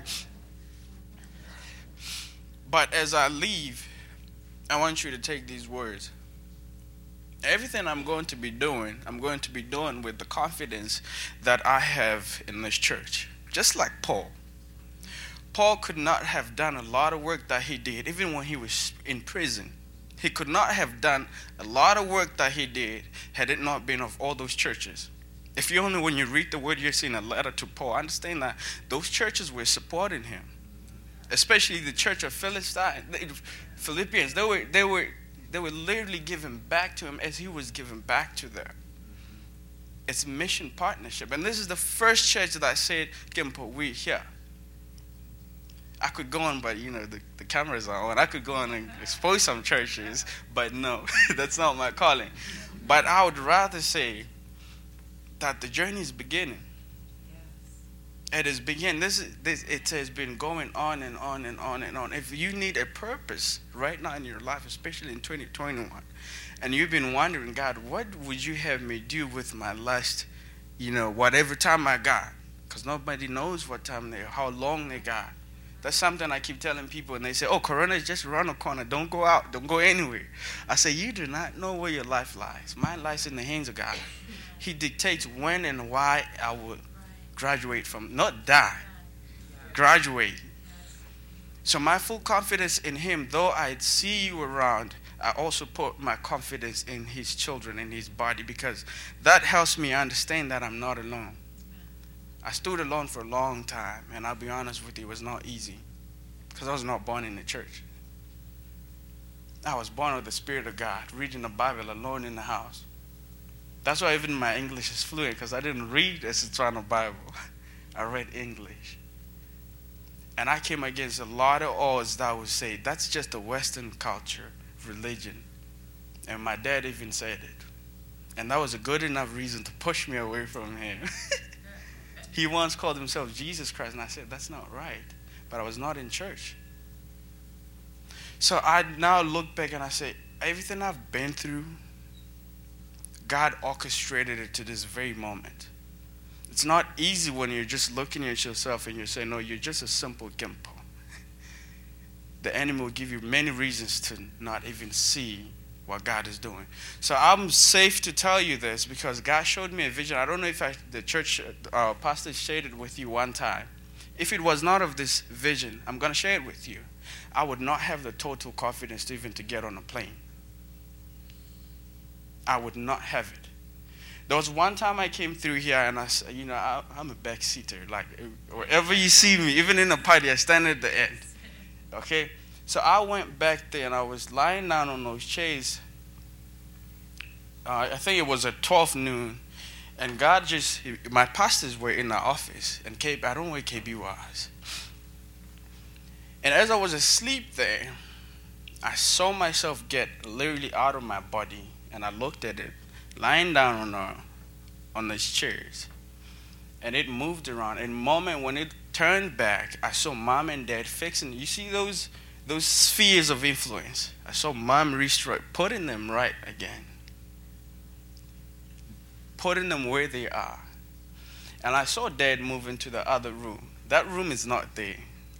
But as I leave, I want you to take these words. Everything I'm going to be doing, I'm going to be doing with the confidence that I have in this church. Just like Paul. Paul could not have done a lot of work that he did, even when he was in prison. He could not have done a lot of work that he did had it not been of all those churches. If you only, when you read the word, you're seeing a letter to Paul, understand that those churches were supporting him. Especially the church of Philistine, Philippians, they were, they were, They were literally giving back to him as he was giving back to them. It's mission partnership. And this is the first church that I said, Gimpo, we here. I could go on, but you know, the, the cameras are on. I could go on and expose some churches, but no, that's not my calling. But I would rather say that the journey is beginning. It is beginning. This, is, this it has been going on and on and on and on. If you need a purpose right now in your life, especially in twenty twenty-one, and you've been wondering, God, what would you have me do with my last, you know, whatever time I got? Because nobody knows what time they, how long they got. That's something I keep telling people, and they say, oh, Corona is just around the corner. Don't go out. Don't go anywhere. I say, you do not know where your life lies. My life's in the hands of God. He dictates when and why I will graduate from, not die, graduate. So my full confidence in him, though I see you around, I also put my confidence in his children, in his body, because that helps me understand that I'm not alone. I stood alone for a long time, and I'll be honest with you, it was not easy, because I was not born in the church. I was born with the Spirit of God, reading the Bible alone in the house. That's why even my English is fluent, because I didn't read a Setswana Bible. I read English. And I came against a lot of odds that would say, that's just a Western culture, religion. And my dad even said it. And that was a good enough reason to push me away from him. He once called himself Jesus Christ, and I said, that's not right. But I was not in church. So I now look back and I say, everything I've been through, God orchestrated it to this very moment. It's not easy when you're just looking at yourself and you're saying, no, you're just a simple gimpo. the enemy will give you many reasons to not even see what God is doing. So I'm safe to tell you this because God showed me a vision. I don't know if I, the church uh, pastor shared it with you one time. If it was not of this vision, I'm going to share it with you. I would not have the total confidence to even to get on a plane. I would not have it. There was one time I came through here and I, you know, I, I'm a backseater. Like wherever you see me, even in a party, I stand at the end. Okay? So I went back there and I was lying down on those chairs. Uh, I think it was at twelve noon. And God just, my pastors were in the office. And K, I don't know where K B was. And as I was asleep there, I saw myself get literally out of my body. And I looked at it, lying down on the, on these chairs. And it moved around. And the moment when it turned back, I saw mom and dad fixing. You see those those spheres of influence? I saw mom restore, putting them right again. Putting them where they are. And I saw dad move into the other room. That room is not there.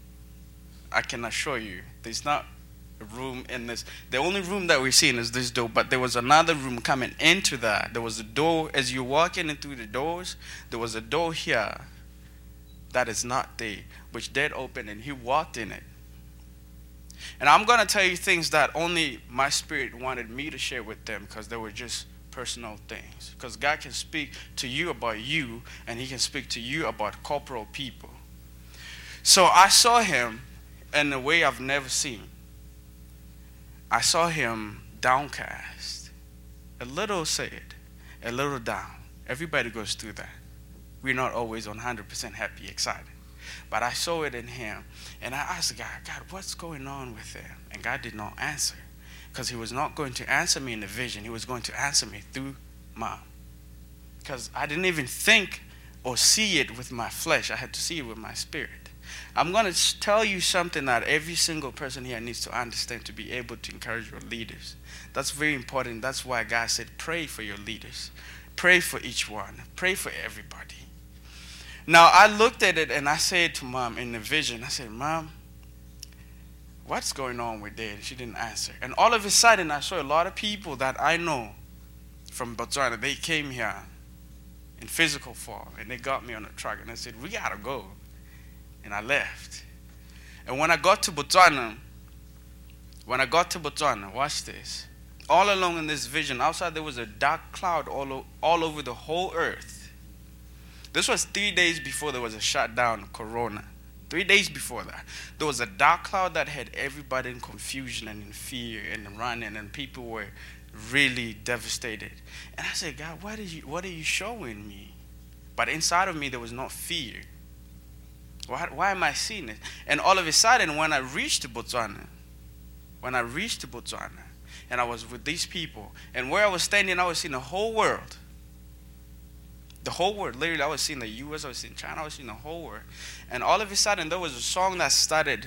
I can assure you, there's not a room in this. The only room that we're seeing is this door, but there was another room coming into that. There was a door, as you're walking in through the doors, there was a door here that is not there, which dad opened and he walked in it. And I'm going to tell you things that only my spirit wanted me to share with them because they were just personal things. Because God can speak to you about you and he can speak to you about corporal people. So I saw him in a way I've never seen. I saw him downcast, a little sad, a little down. Everybody goes through that. We're not always one hundred percent happy, excited. But I saw it in him. And I asked God, God, what's going on with him? And God did not answer. Because he was not going to answer me in the vision. He was going to answer me through mom. Because I didn't even think or see it with my flesh. I had to see it with my spirit. I'm going to tell you something that every single person here needs to understand to be able to encourage your leaders. That's very important. That's why God said, pray for your leaders. Pray for each one. Pray for everybody. Now, I looked at it and I said to mom in the vision, I said, Mom, what's going on with dad? She didn't answer. And all of a sudden, I saw a lot of people that I know from Botswana. They came here in physical form and they got me on a truck and I said, we got to go. And I left. And when I got to Botswana, when I got to Botswana, watch this. All along in this vision, outside there was a dark cloud all, o- all over the whole earth. This was three days before there was a shutdown of Corona. Three days before that. There was a dark cloud that had everybody in confusion and in fear and running, and people were really devastated. And I said, God, what are you, what are you showing me? But inside of me, there was no fear. Why, why am I seeing it? And all of a sudden, when I reached Botswana, when I reached Botswana, and I was with these people, and where I was standing, I was seeing the whole world. The whole world. Literally, I was seeing the U S, I was seeing China, I was seeing the whole world. And all of a sudden, there was a song that started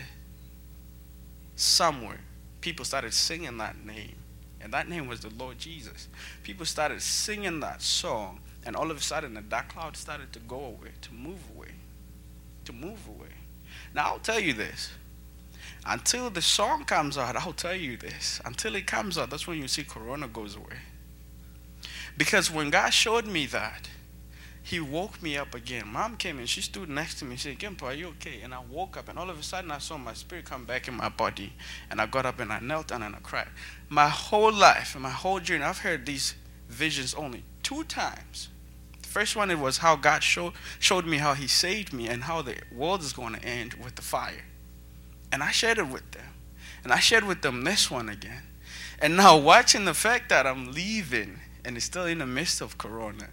somewhere. People started singing that name. And that name was the Lord Jesus. People started singing that song. And all of a sudden, the dark cloud started to go away, to move away. To move away. Now, I'll tell you this. Until the song comes out, I'll tell you this. Until it comes out, that's when you see Corona goes away. Because when God showed me that, he woke me up again. Mom came in, she stood next to me. She said, Gimpo, are you okay? And I woke up, and all of a sudden I saw my spirit come back in my body. And I got up and I knelt down and I cried. My whole life, my whole journey, I've heard these visions only two times. The first one, it was how God showed, showed me how he saved me and how the world is going to end with the fire. And I shared it with them. And I shared with them this one again. And now watching the fact that I'm leaving and it's still in the midst of Corona.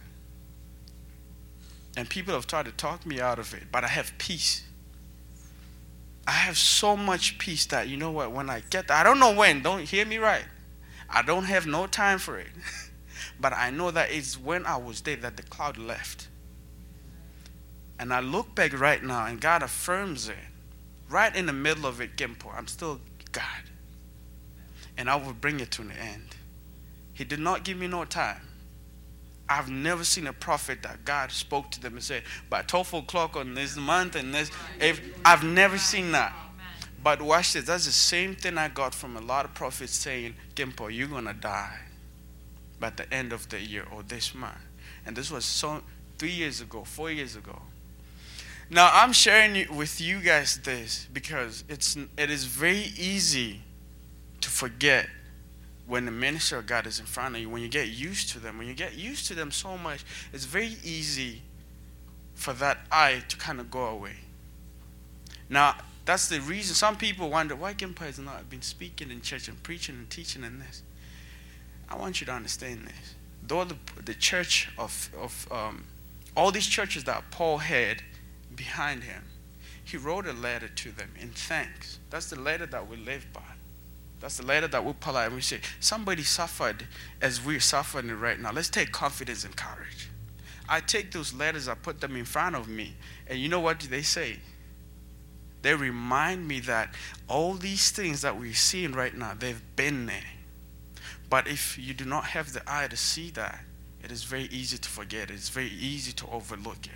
And people have tried to talk me out of it, but I have peace. I have so much peace that, you know what, when I get there, I don't know when, don't hear me right. I don't have no time for it. But I know that it's when I was there that the cloud left. And I look back right now, and God affirms it. Right in the middle of it, Gimpo, I'm still God. And I will bring it to an end. He did not give me no time. I've never seen a prophet that God spoke to them and said, by twelve o'clock on this month and this, if, I've never seen that. But watch this. That's the same thing I got from a lot of prophets saying, Gimpo, you're going to die by the end of the year or this month. And this was so three years ago, four years ago. Now, I'm sharing it with you guys this because it's it is very easy to forget when the minister of God is in front of you, when you get used to them. When you get used to them so much, it's very easy for that eye to kind of go away. Now, that's the reason some people wonder why Gimpo has not been speaking in church and preaching and teaching in this. I want you to understand this. Though the, the church of, of um, all these churches that Paul had behind him, he wrote a letter to them in thanks. That's the letter that we live by. That's the letter that we pull out and we say, somebody suffered as we're suffering right now. Let's take confidence and courage. I take those letters, I put them in front of me, and you know what do they say? They remind me that all these things that we're seeing right now, they've been there. But if you do not have the eye to see that, it is very easy to forget it. It's very easy to overlook it.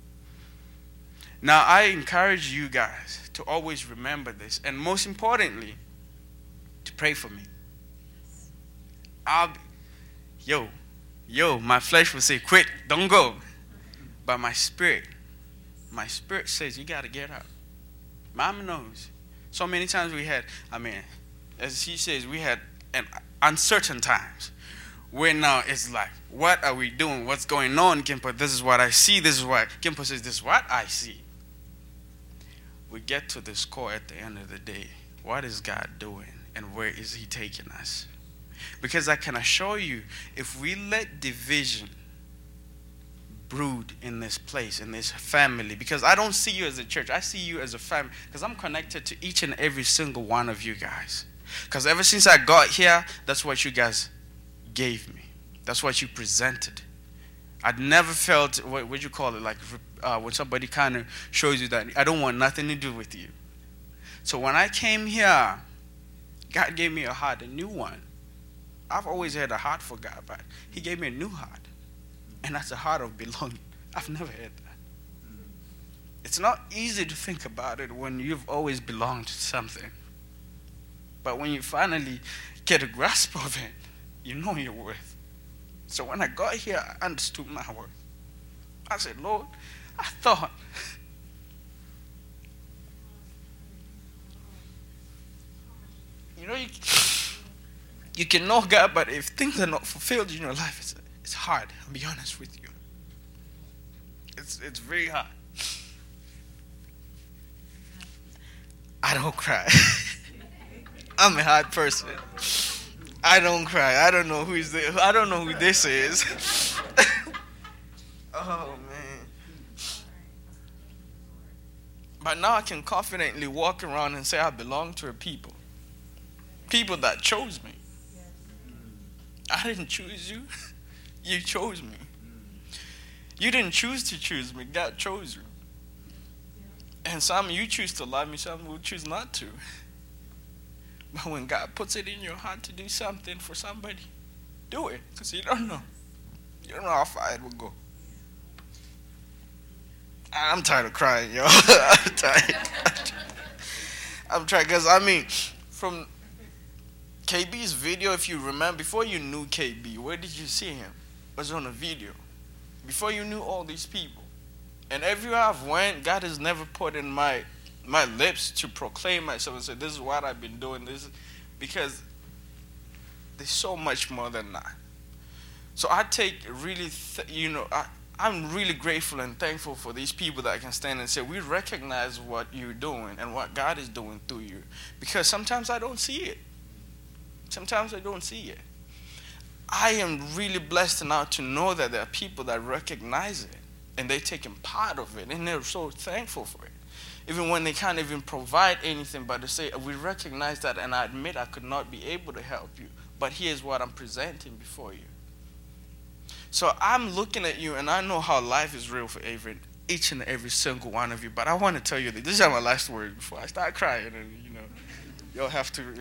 Now, I encourage you guys to always remember this, and most importantly, to pray for me. I'll be, yo, yo, my flesh will say, quit, don't go. But my spirit, my spirit says, you got to get up. Mama knows. So many times we had, I mean, as she says, we had an uncertain times where now it's like, what are we doing? What's going on, Gimpo? This is what I see. This is what, Gimpo says, this is what I see. We get to this core at the end of the day. What is God doing and where is he taking us? Because I can assure you, if we let division brood in this place, in this family, because I don't see you as a church, I see you as a family, because I'm connected to each and every single one of you guys. Because ever since I got here, that's what you guys gave me. That's what you presented. I'd never felt, what would you call it, like uh, when somebody kind of shows you that I don't want nothing to do with you. So when I came here, God gave me a heart, a new one. I've always had a heart for God, but he gave me a new heart. And that's a heart of belonging. I've never had that. It's not easy to think about it when you've always belonged to something. But when you finally get a grasp of it, you know your worth. So when I got here, I understood my worth. I said, Lord, I thought you know you, you can know God, but if things are not fulfilled in your life, it's it's hard. I'll be honest with you. It's it's very hard. I don't cry. I'm a hard person. I don't cry. I don't know who is the, I don't know who this is. Oh man. But now I can confidently walk around and say I belong to a people. People that chose me. I didn't choose you. You chose me. You didn't choose to choose me. God chose you. And some of you choose to love me, some will choose not to. But when God puts it in your heart to do something for somebody, do it. Because you don't know. You don't know how far it will go. I'm tired of crying, yo. I'm tired. I'm trying, because I mean, from K B's video, if you remember, before you knew K B, where did you see him? It was on a video. Before you knew all these people. And everywhere I've went, God has never put in my my lips to proclaim myself and say, this is what I've been doing. This, because there's so much more than that. So I take really, th- you know, I, I'm really grateful and thankful for these people that can stand and say, we recognize what you're doing and what God is doing through you. Because sometimes I don't see it. Sometimes I don't see it. I am really blessed now to know that there are people that recognize it and they're taking part of it and they're so thankful for it. Even when they can't even provide anything, but they say, we recognize that and I admit I could not be able to help you, but here's what I'm presenting before you. So I'm looking at you and I know how life is real for every, each and every single one of you, but I want to tell you that this is my last word before I start crying and, you know, you'll have to...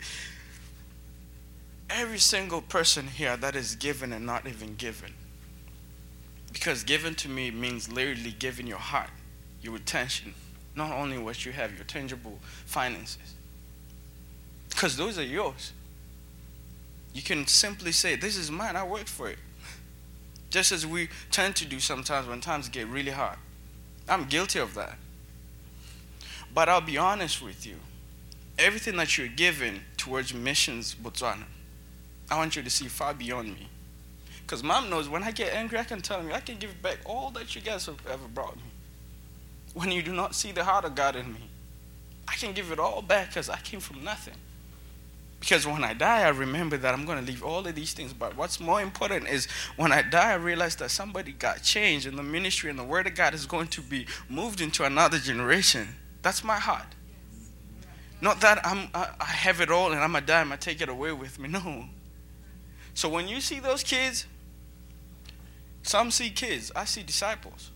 Every single person here that is given and not even given. Because given to me means literally giving your heart, your attention, Not only what you have, your tangible finances. Because those are yours. You can simply say, this is mine, I worked for it. Just as we tend to do sometimes when times get really hard. I'm guilty of that. But I'll be honest with you. Everything that you're given towards missions, Botswana, I want you to see far beyond me. Because Mom knows when I get angry, I can tell you, I can give back all that you guys have ever brought me. When you do not see the heart of God in me, I can give it all back because I came from nothing. Because when I die, I remember that I'm going to leave all of these things. But what's more important is when I die, I realize that somebody got changed in the ministry and the word of God is going to be moved into another generation. That's my heart. Not that I'm, I, I have it all and I'm going to die and I take it away with me. No. So when you see those kids, some see kids. I see disciples.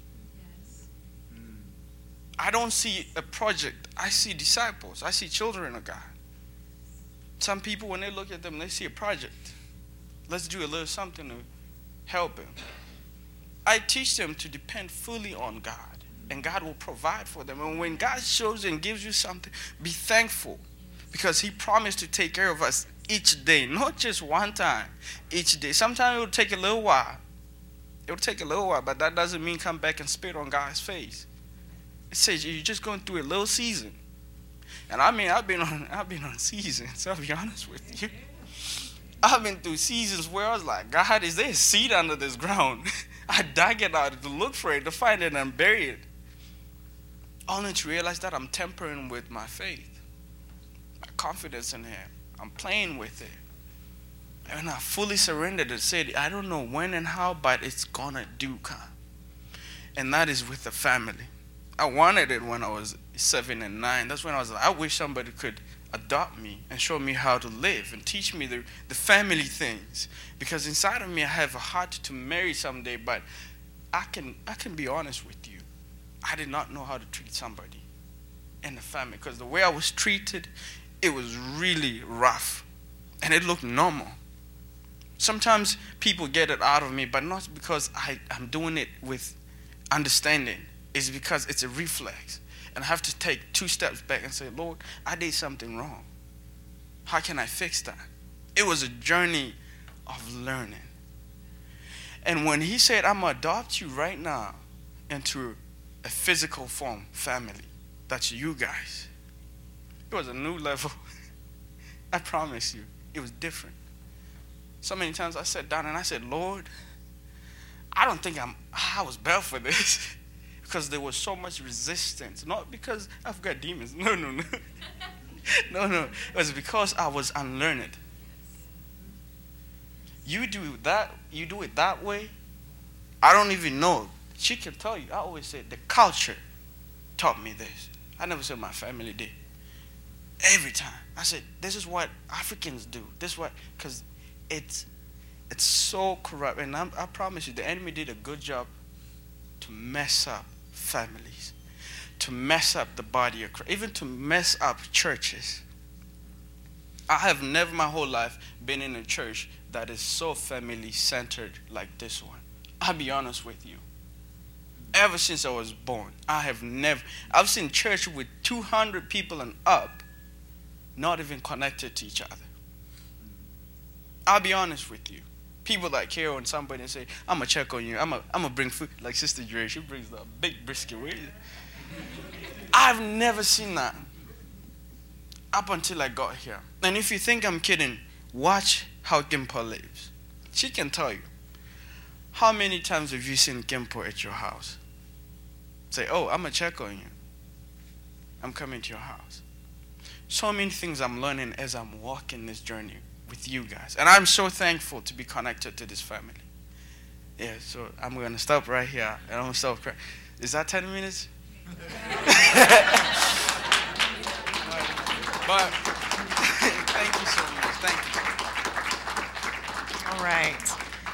I don't see a project. I see disciples. I see children of God. Some people, when they look at them, they see a project. Let's do a little something to help them. I teach them to depend fully on God, and God will provide for them. And when God shows and gives you something, be thankful, because He promised to take care of us each day, not just one time, each day. Sometimes it will take a little while. It will take a little while, but that doesn't mean come back and spit on God's face. It says you're just going through a little season. And I mean, I've been on, I've been on seasons. I'll be honest with you. I've been through seasons where I was like, God, is there a seed under this ground? I dug it out to look for it, to find it and bury it. Only to realize that I'm tampering with my faith, my confidence in Him. I'm playing with it. And I fully surrendered and said, I don't know when and how, but it's gonna do come. And that is with the family. I wanted it when I was seven and nine. That's when I was like, I wish somebody could adopt me and show me how to live and teach me the, the family things. Because inside of me, I have a heart to marry someday, but I can I can be honest with you. I did not know how to treat somebody in the family, because the way I was treated, it was really rough. And it looked normal. Sometimes people get it out of me, but not because I, I'm doing it with understanding. It's because it's a reflex. And I have to take two steps back and say, Lord, I did something wrong. How can I fix that? It was a journey of learning. And when He said, I'm going to adopt you right now into a physical form family, that's you guys. It was a new level. I promise you, it was different. So many times I sat down and I said, Lord, I don't think I'm, I was built for this. Because there was so much resistance. Not because I've got demons. No, no, no. no, no. It was because I was unlearned. You do that, you do it that way. I don't even know. She can tell you. I always say the culture taught me this. I never said my family did. Every time. I said, this is what Africans do. This is what, because it's, it's so corrupt. And I'm, I promise you, the enemy did a good job to mess up families, to mess up the body of Christ, even to mess up churches. I have never my whole life been in a church that is so family-centered like this one. I'll be honest with you. Ever since I was born, I have never, I've seen church with two hundred people and up, not even connected to each other. I'll be honest with you. People that care on somebody and say, I'm going to check on you. I'm going I'm to bring food. Like Sister Dre, she brings the big brisket. Where is it? I've never seen that up until I got here. And if you think I'm kidding, watch how Gimpo lives. She can tell you. How many times have you seen Gimpo at your house? Say, oh, I'm going to check on you. I'm coming to your house. So many things I'm learning as I'm walking this journey with you guys. And I'm so thankful to be connected to this family. Yeah, so I'm going to stop right here. And I'm going to stop crying. Is that ten minutes? But thank you so much. Thank you. All right.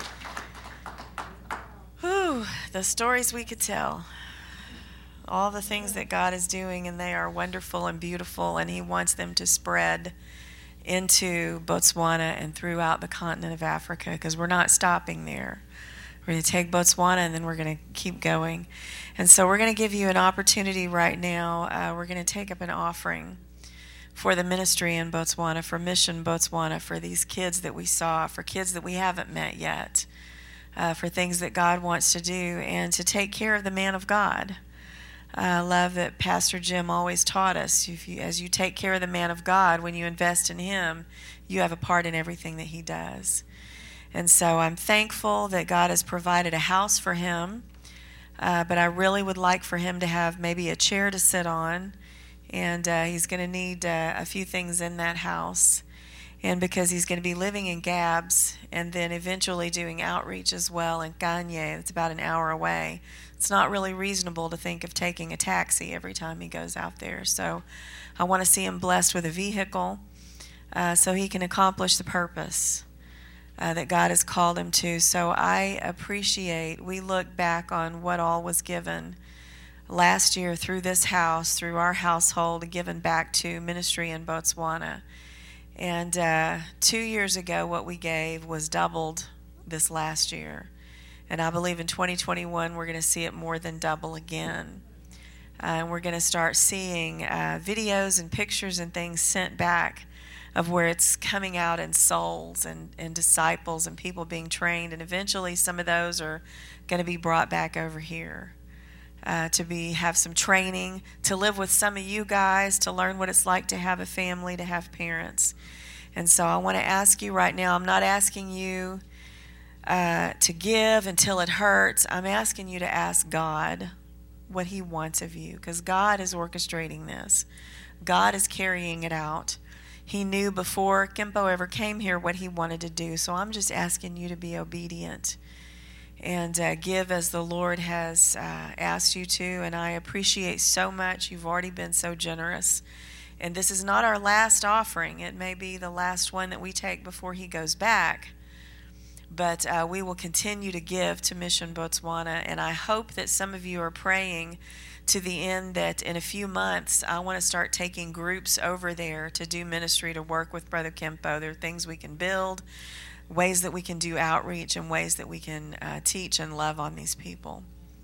Whew, the stories we could tell. All the things that God is doing, and they are wonderful and beautiful, and He wants them to spread into Botswana and throughout the continent of Africa, because we're not stopping there. We're going to take Botswana, and then we're going to keep going. And so we're going to give you an opportunity right now. Uh, we're going to take up an offering for the ministry in Botswana, for Mission Botswana, for these kids that we saw, for kids that we haven't met yet, uh, for things that God wants to do, and to take care of the man of God. I uh, love that Pastor Jim always taught us, if you, as you take care of the man of God, when you invest in him, you have a part in everything that he does. And so I'm thankful that God has provided a house for him, uh, but I really would like for him to have maybe a chair to sit on, and uh, he's going to need uh, a few things in that house. And because he's going to be living in Gabs and then eventually doing outreach as well in Kanye, it's about an hour away. It's not really reasonable to think of taking a taxi every time he goes out there. So I want to see him blessed with a vehicle uh, so he can accomplish the purpose uh, that God has called him to. So I appreciate, we look back on what all was given last year through this house, through our household, given back to ministry in Botswana. And uh, two years ago, what we gave was doubled this last year. And I believe in twenty twenty-one, we're going to see it more than double again. Uh, and we're going to start seeing uh, videos and pictures and things sent back of where it's coming out in souls and, and disciples and people being trained. And eventually some of those are going to be brought back over here. Uh, to be have some training, to live with some of you guys, to learn what it's like to have a family, to have parents. And so I want to ask you right now, I'm not asking you uh, to give until it hurts. I'm asking you to ask God what he wants of you, because God is orchestrating this. God is carrying it out. He knew before Kempo ever came here what he wanted to do. So I'm just asking you to be obedient and uh, give as the Lord has uh, asked you to. And I appreciate so much. You've already been so generous. And this is not our last offering. It may be the last one that we take before he goes back. But uh, we will continue to give to Mission Botswana. And I hope that some of you are praying to the end that in a few months, I want to start taking groups over there to do ministry, to work with Brother Kempo. There are things we can build, ways that we can do outreach, and ways that we can uh, teach and love on these people.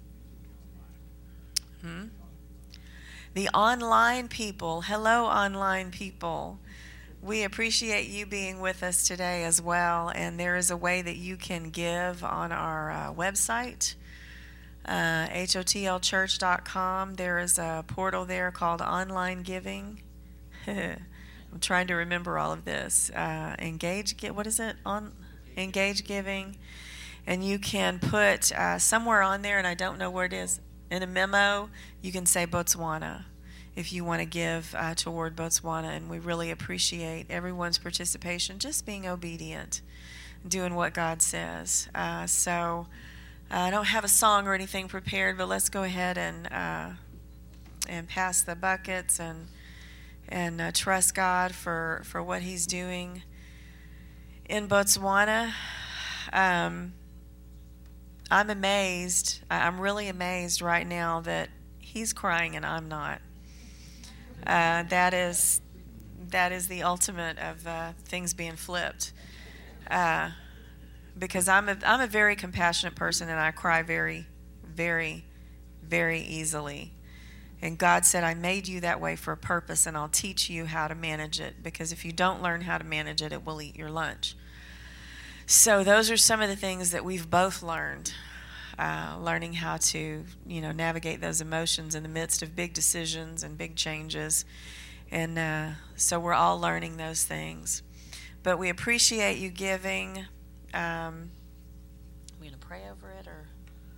Hmm? The online people, hello online people. We appreciate you being with us today as well, and there is a way that you can give on our uh, website, uh, H O T L church dot com. There is a portal there called Online Giving. I'm trying to remember all of this. Uh, engage, what is it? On Engage Giving. And you can put uh, somewhere on there, and I don't know where it is, in a memo, you can say Botswana if you want to give uh, toward Botswana. And we really appreciate everyone's participation, just being obedient, doing what God says. Uh, so uh, I don't have a song or anything prepared, but let's go ahead and uh, and pass the buckets and and uh, trust God for, for what he's doing in Botswana. Um, I'm amazed. I'm really amazed right now that he's crying and I'm not. Uh, that is that is the ultimate of uh, things being flipped. Uh, because I'm a I'm a very compassionate person, and I cry very, very, very easily. And God said, I made you that way for a purpose, and I'll teach you how to manage it, because if you don't learn how to manage it, it will eat your lunch. So those are some of the things that we've both learned, uh, learning how to, you know, navigate those emotions in the midst of big decisions and big changes. And uh, so we're all learning those things. But we appreciate you giving. Um, we're going to pray over it, or...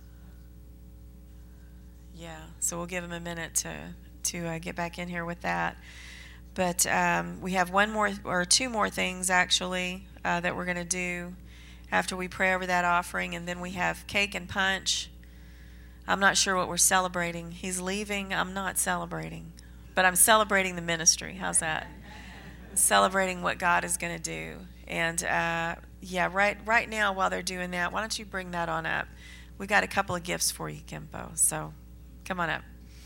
Yeah, so we'll give him a minute to to uh, get back in here with that. But um, we have one more or two more things actually uh, that we're going to do after we pray over that offering, and then we have cake and punch. I'm not sure what we're celebrating. He's leaving. I'm not celebrating, but I'm celebrating the ministry. How's that? Celebrating what God is going to do. And uh, yeah, right right now while they're doing that, why don't you bring that on up? We got a couple of gifts for you, Kempo. So. Come on up.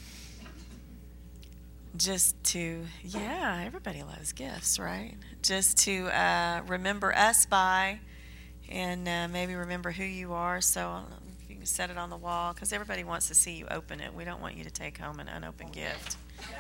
Just to, yeah, everybody loves gifts, right? Just to uh, remember us by, and uh, maybe remember who you are. So I don't know if you can set it on the wall, because everybody wants to see you open it. We don't want you to take home an unopened gift.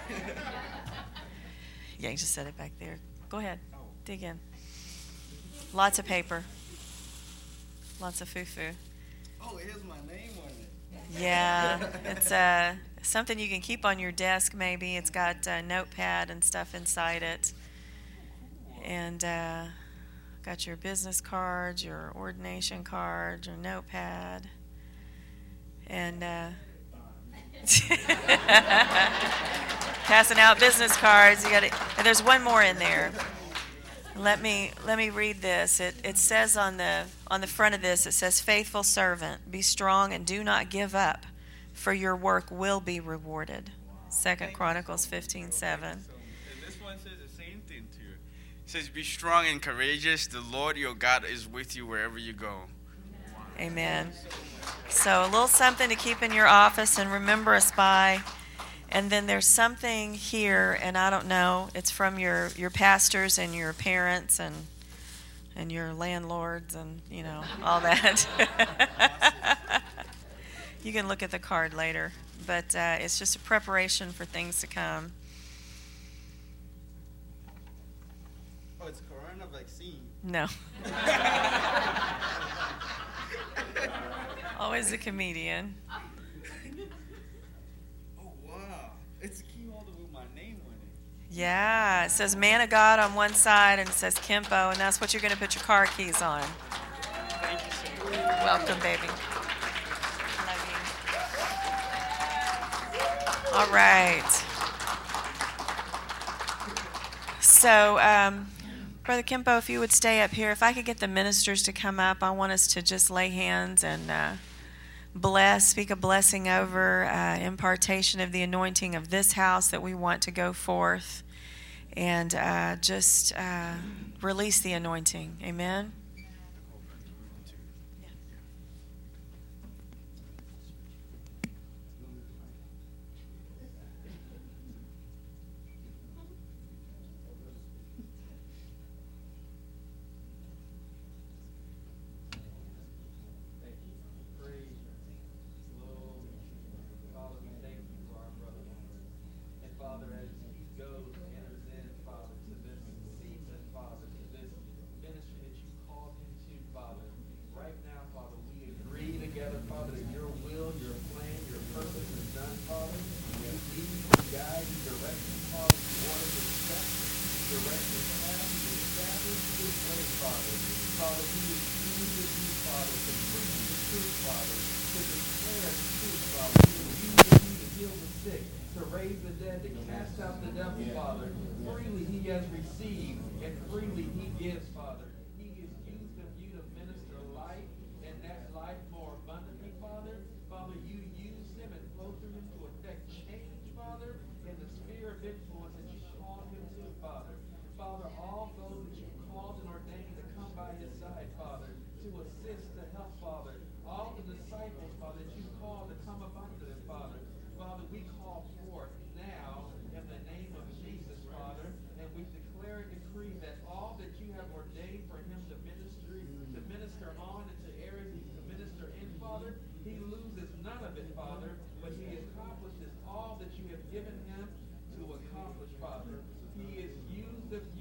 Yeah, you just set it back there. Go ahead. Dig in. Lots of paper. Lots of foo-foo. Oh, it has my name on it. Yeah, it's uh, something you can keep on your desk maybe. It's got a notepad and stuff inside it. And uh, got your business cards, your ordination cards, your notepad. And uh, passing out business cards. You got it. And there's one more in there. Let me let me read this. It it says on the on the front of this, it says, "Faithful servant, be strong and do not give up, for your work will be rewarded." Second Chronicles fifteen seven. So, and this one says the same thing to you. It says, "Be strong and courageous. The Lord your God is with you wherever you go." Amen. So a little something to keep in your office and remember us by. And then there's something here, and I don't know, it's from your, your pastors and your parents and and your landlords and, you know, all that. You can look at the card later, but uh, it's just a preparation for things to come. Oh, it's corona vaccine. No. Always a comedian. It's a key holder with my name on it. Yeah, it says Man of God on one side, and it says Kempo, and that's what you're going to put your car keys on. Thank you so much. Welcome, baby. Love you. All right. So, um, Brother Kempo, if you would stay up here. If I could get the ministers to come up, I want us to just lay hands and uh, bless, speak a blessing over, uh, impartation of the anointing of this house that we want to go forth, and uh, just uh, release the anointing. Amen.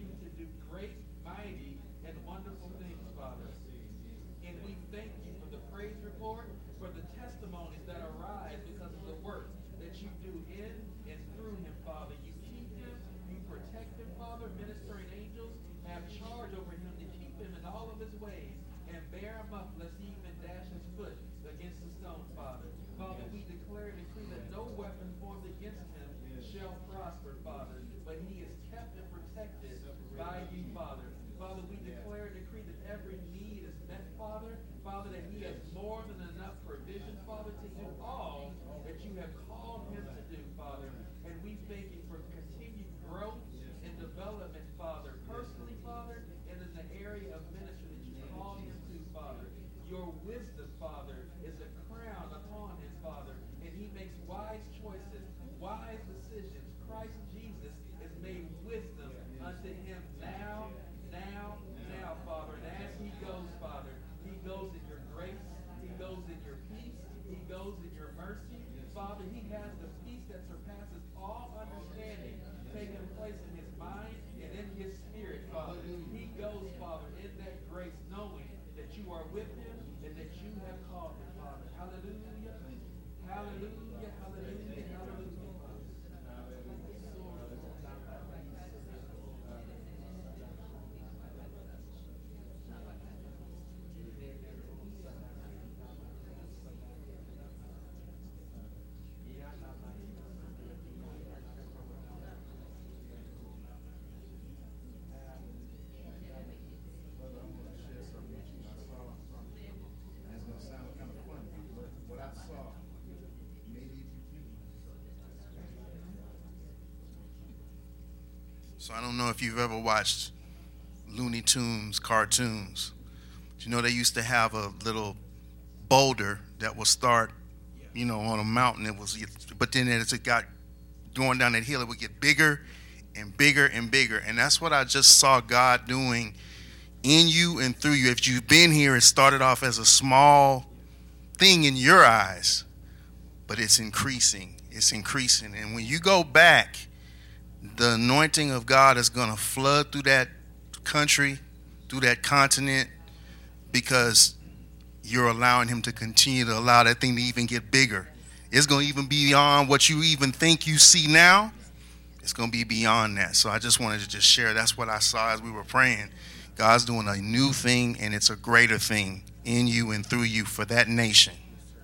Great, mighty, and wonderful things, Father. And we thank you for the prayer. So I don't know if you've ever watched Looney Tunes cartoons. You know, they used to have a little boulder that would start, you know, on a mountain. It was, but then as it got going down that hill, it would get bigger and bigger and bigger. And that's what I just saw God doing in you and through you. If you've been here, it started off as a small thing in your eyes, but it's increasing. It's increasing. And when you go back, the anointing of God is going to flood through that country, through that continent, because you're allowing him to continue to allow that thing to even get bigger. It's going to even be beyond what you even think you see now. It's going to be beyond that. So I just wanted to just share. That's what I saw as we were praying. God's doing a new thing, and it's a greater thing in you and through you for that nation.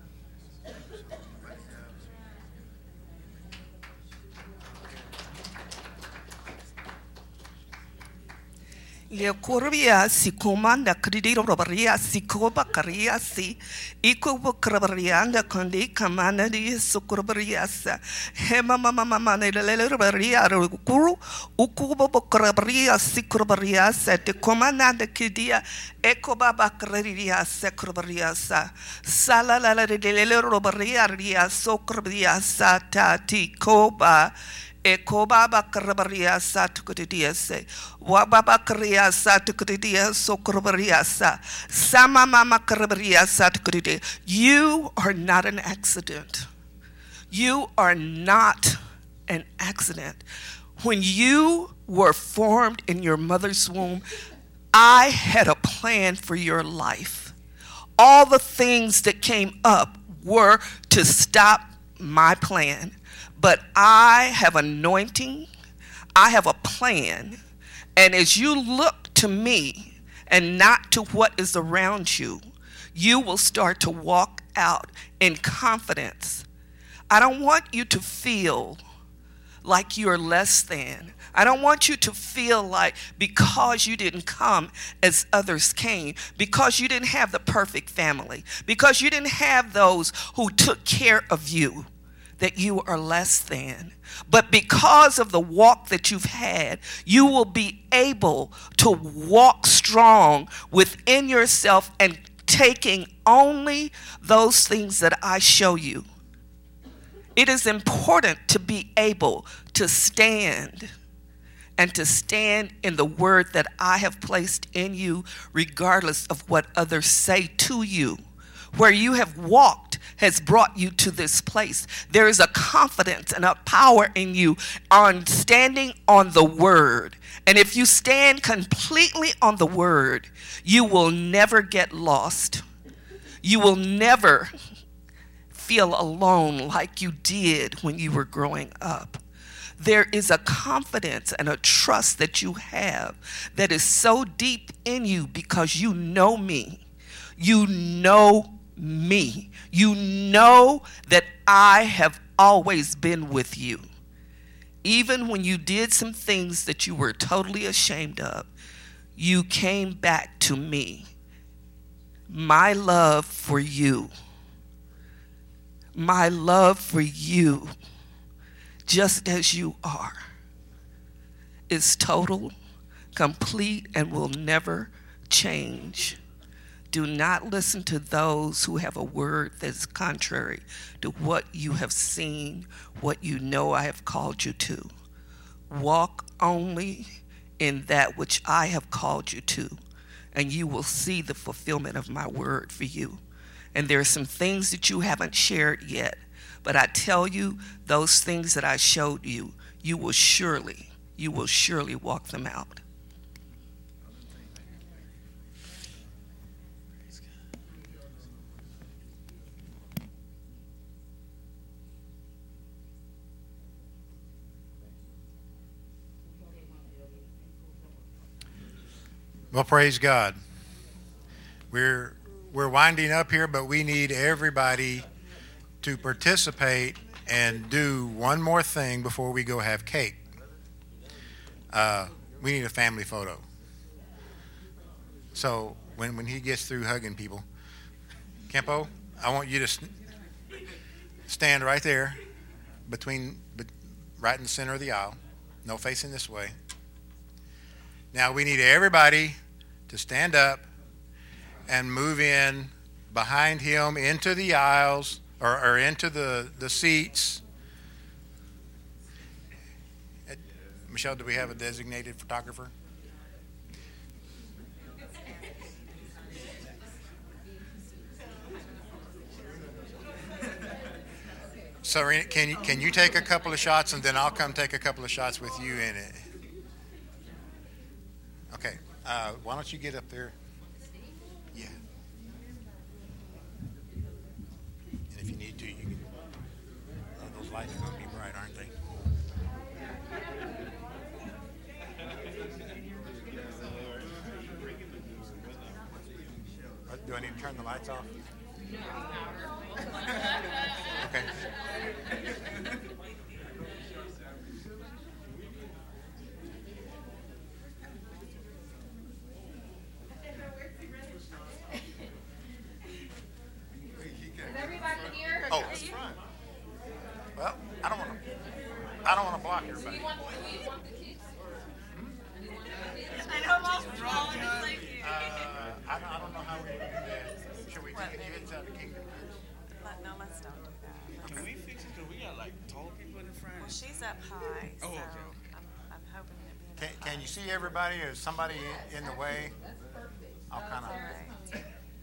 Le corvia si comanda credito robaria si coba caria si eco crabarianda con de camana di socorbariasa hema mama mama ne le robaria guru ukubo crabria si crabariasa te comanda kedia eco baba caria se crabariasa sala la le le robaria ria socorbariasa tati coba e kobaba karabaria sa tukudia se wababa karia sa tukudia so karabaria sa sama mama karabaria sa tukudia. You are not an accident. You are not an accident. When you were formed in your mother's womb, I had a plan for your life. All the things that came up were to stop my plan. But I have anointing, I have a plan, and as you look to me and not to what is around you, you will start to walk out in confidence. I don't want you to feel like you're less than. I don't want you to feel like because you didn't come as others came, because you didn't have the perfect family, because you didn't have those who took care of you, that you are less than. But because of the walk that you've had, you will be able to walk strong within yourself and taking only those things that I show you. It is important to be able to stand and to stand in the word that I have placed in you, regardless of what others say to you. Where you have walked has brought you to this place. There is a confidence and a power in you on standing on the word. And if you stand completely on the word, you will never get lost. You will never feel alone like you did when you were growing up. There is a confidence and a trust that you have that is so deep in you because you know me. You know me. You know that I have always been with you. Even when you did some things that you were totally ashamed of, you came back to me. My love for you, my love for you, just as you are, is total, complete, and will never change. Do not listen to those who have a word that is contrary to what you have seen, what you know I have called you to. Walk only in that which I have called you to, and you will see the fulfillment of my word for you. And there are some things that you haven't shared yet, but I tell you, those things that I showed you, you will surely, you will surely walk them out. Well, praise God. We're we're winding up here, but we need everybody to participate and do one more thing before we go have cake. Uh, we need a family photo. So when, when he gets through hugging people, Kempo, I want you to st- stand right there between, but right in the center of the aisle, no facing this way. Now we need everybody to stand up and move in behind him into the aisles or, or into the, the seats. Michelle, do we have a designated photographer? Serena, can you, can you take a couple of shots and then I'll come take a couple of shots with you in it? Okay, uh, why don't you get up there? Yeah. And if you need to, you can. Oh, those lights are going to be bright, aren't they? Do I need to turn the lights off? Okay. Oh, it's front. Well, I don't want to. I don't want to block everybody. Uh, I don't, I don't know how we're going to do that. Should we take it inside the kingdom? No, let's don't do that. Can we fix it? Cause we got like tall people in the front. Well, she's up high, so Oh, okay. I'm, I'm hoping to be Can, up can high. you see everybody? Is somebody in the way? I'll kind of. All right.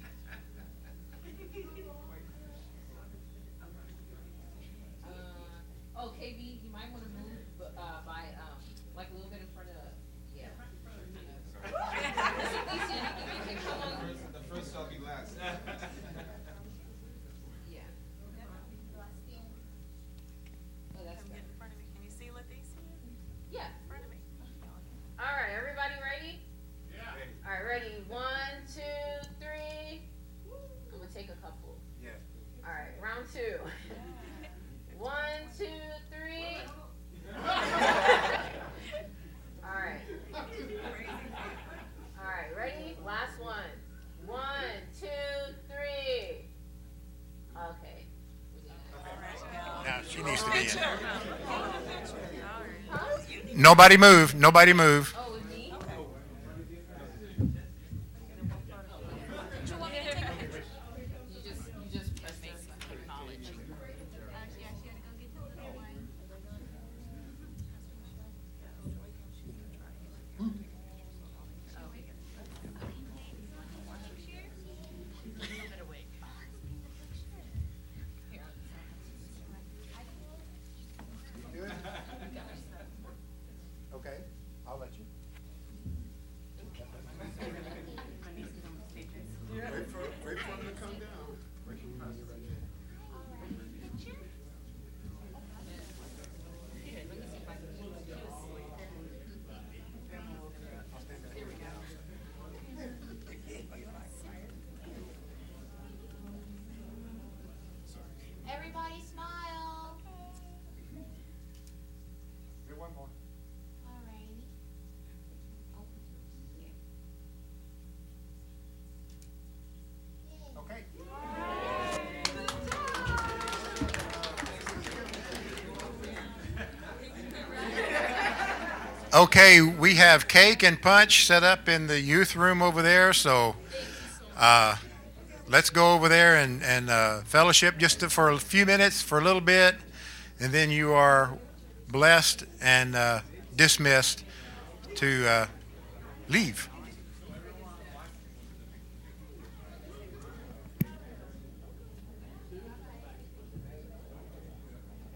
Oh, K B, you might want to move uh, by um, like a little bit in front of the, yeah. The first shall be last. Yeah. Oh, that's Come good. get in front of me. Can you see Leticia? Yeah. In front of me. All right, everybody ready? Yeah. All right, ready? One, two, three. I'm gonna take a couple. Yeah. All right, round two. One, two, three. All right. All right, ready? Last one. One, two, three. Okay. Now she needs to be in. Huh? Nobody move. Nobody move. Oh, with me? You just, you just press this. Acknowledge. Okay, I'll let you. Wait for, wait for him to come down. Everybody smile. Do one more. Alrighty. Okay. Okay, we have cake and punch set up in the youth room over there, so uh, let's go over there and, and uh, fellowship just to, for a few minutes, for a little bit, and then you are blessed and uh, dismissed to uh, leave.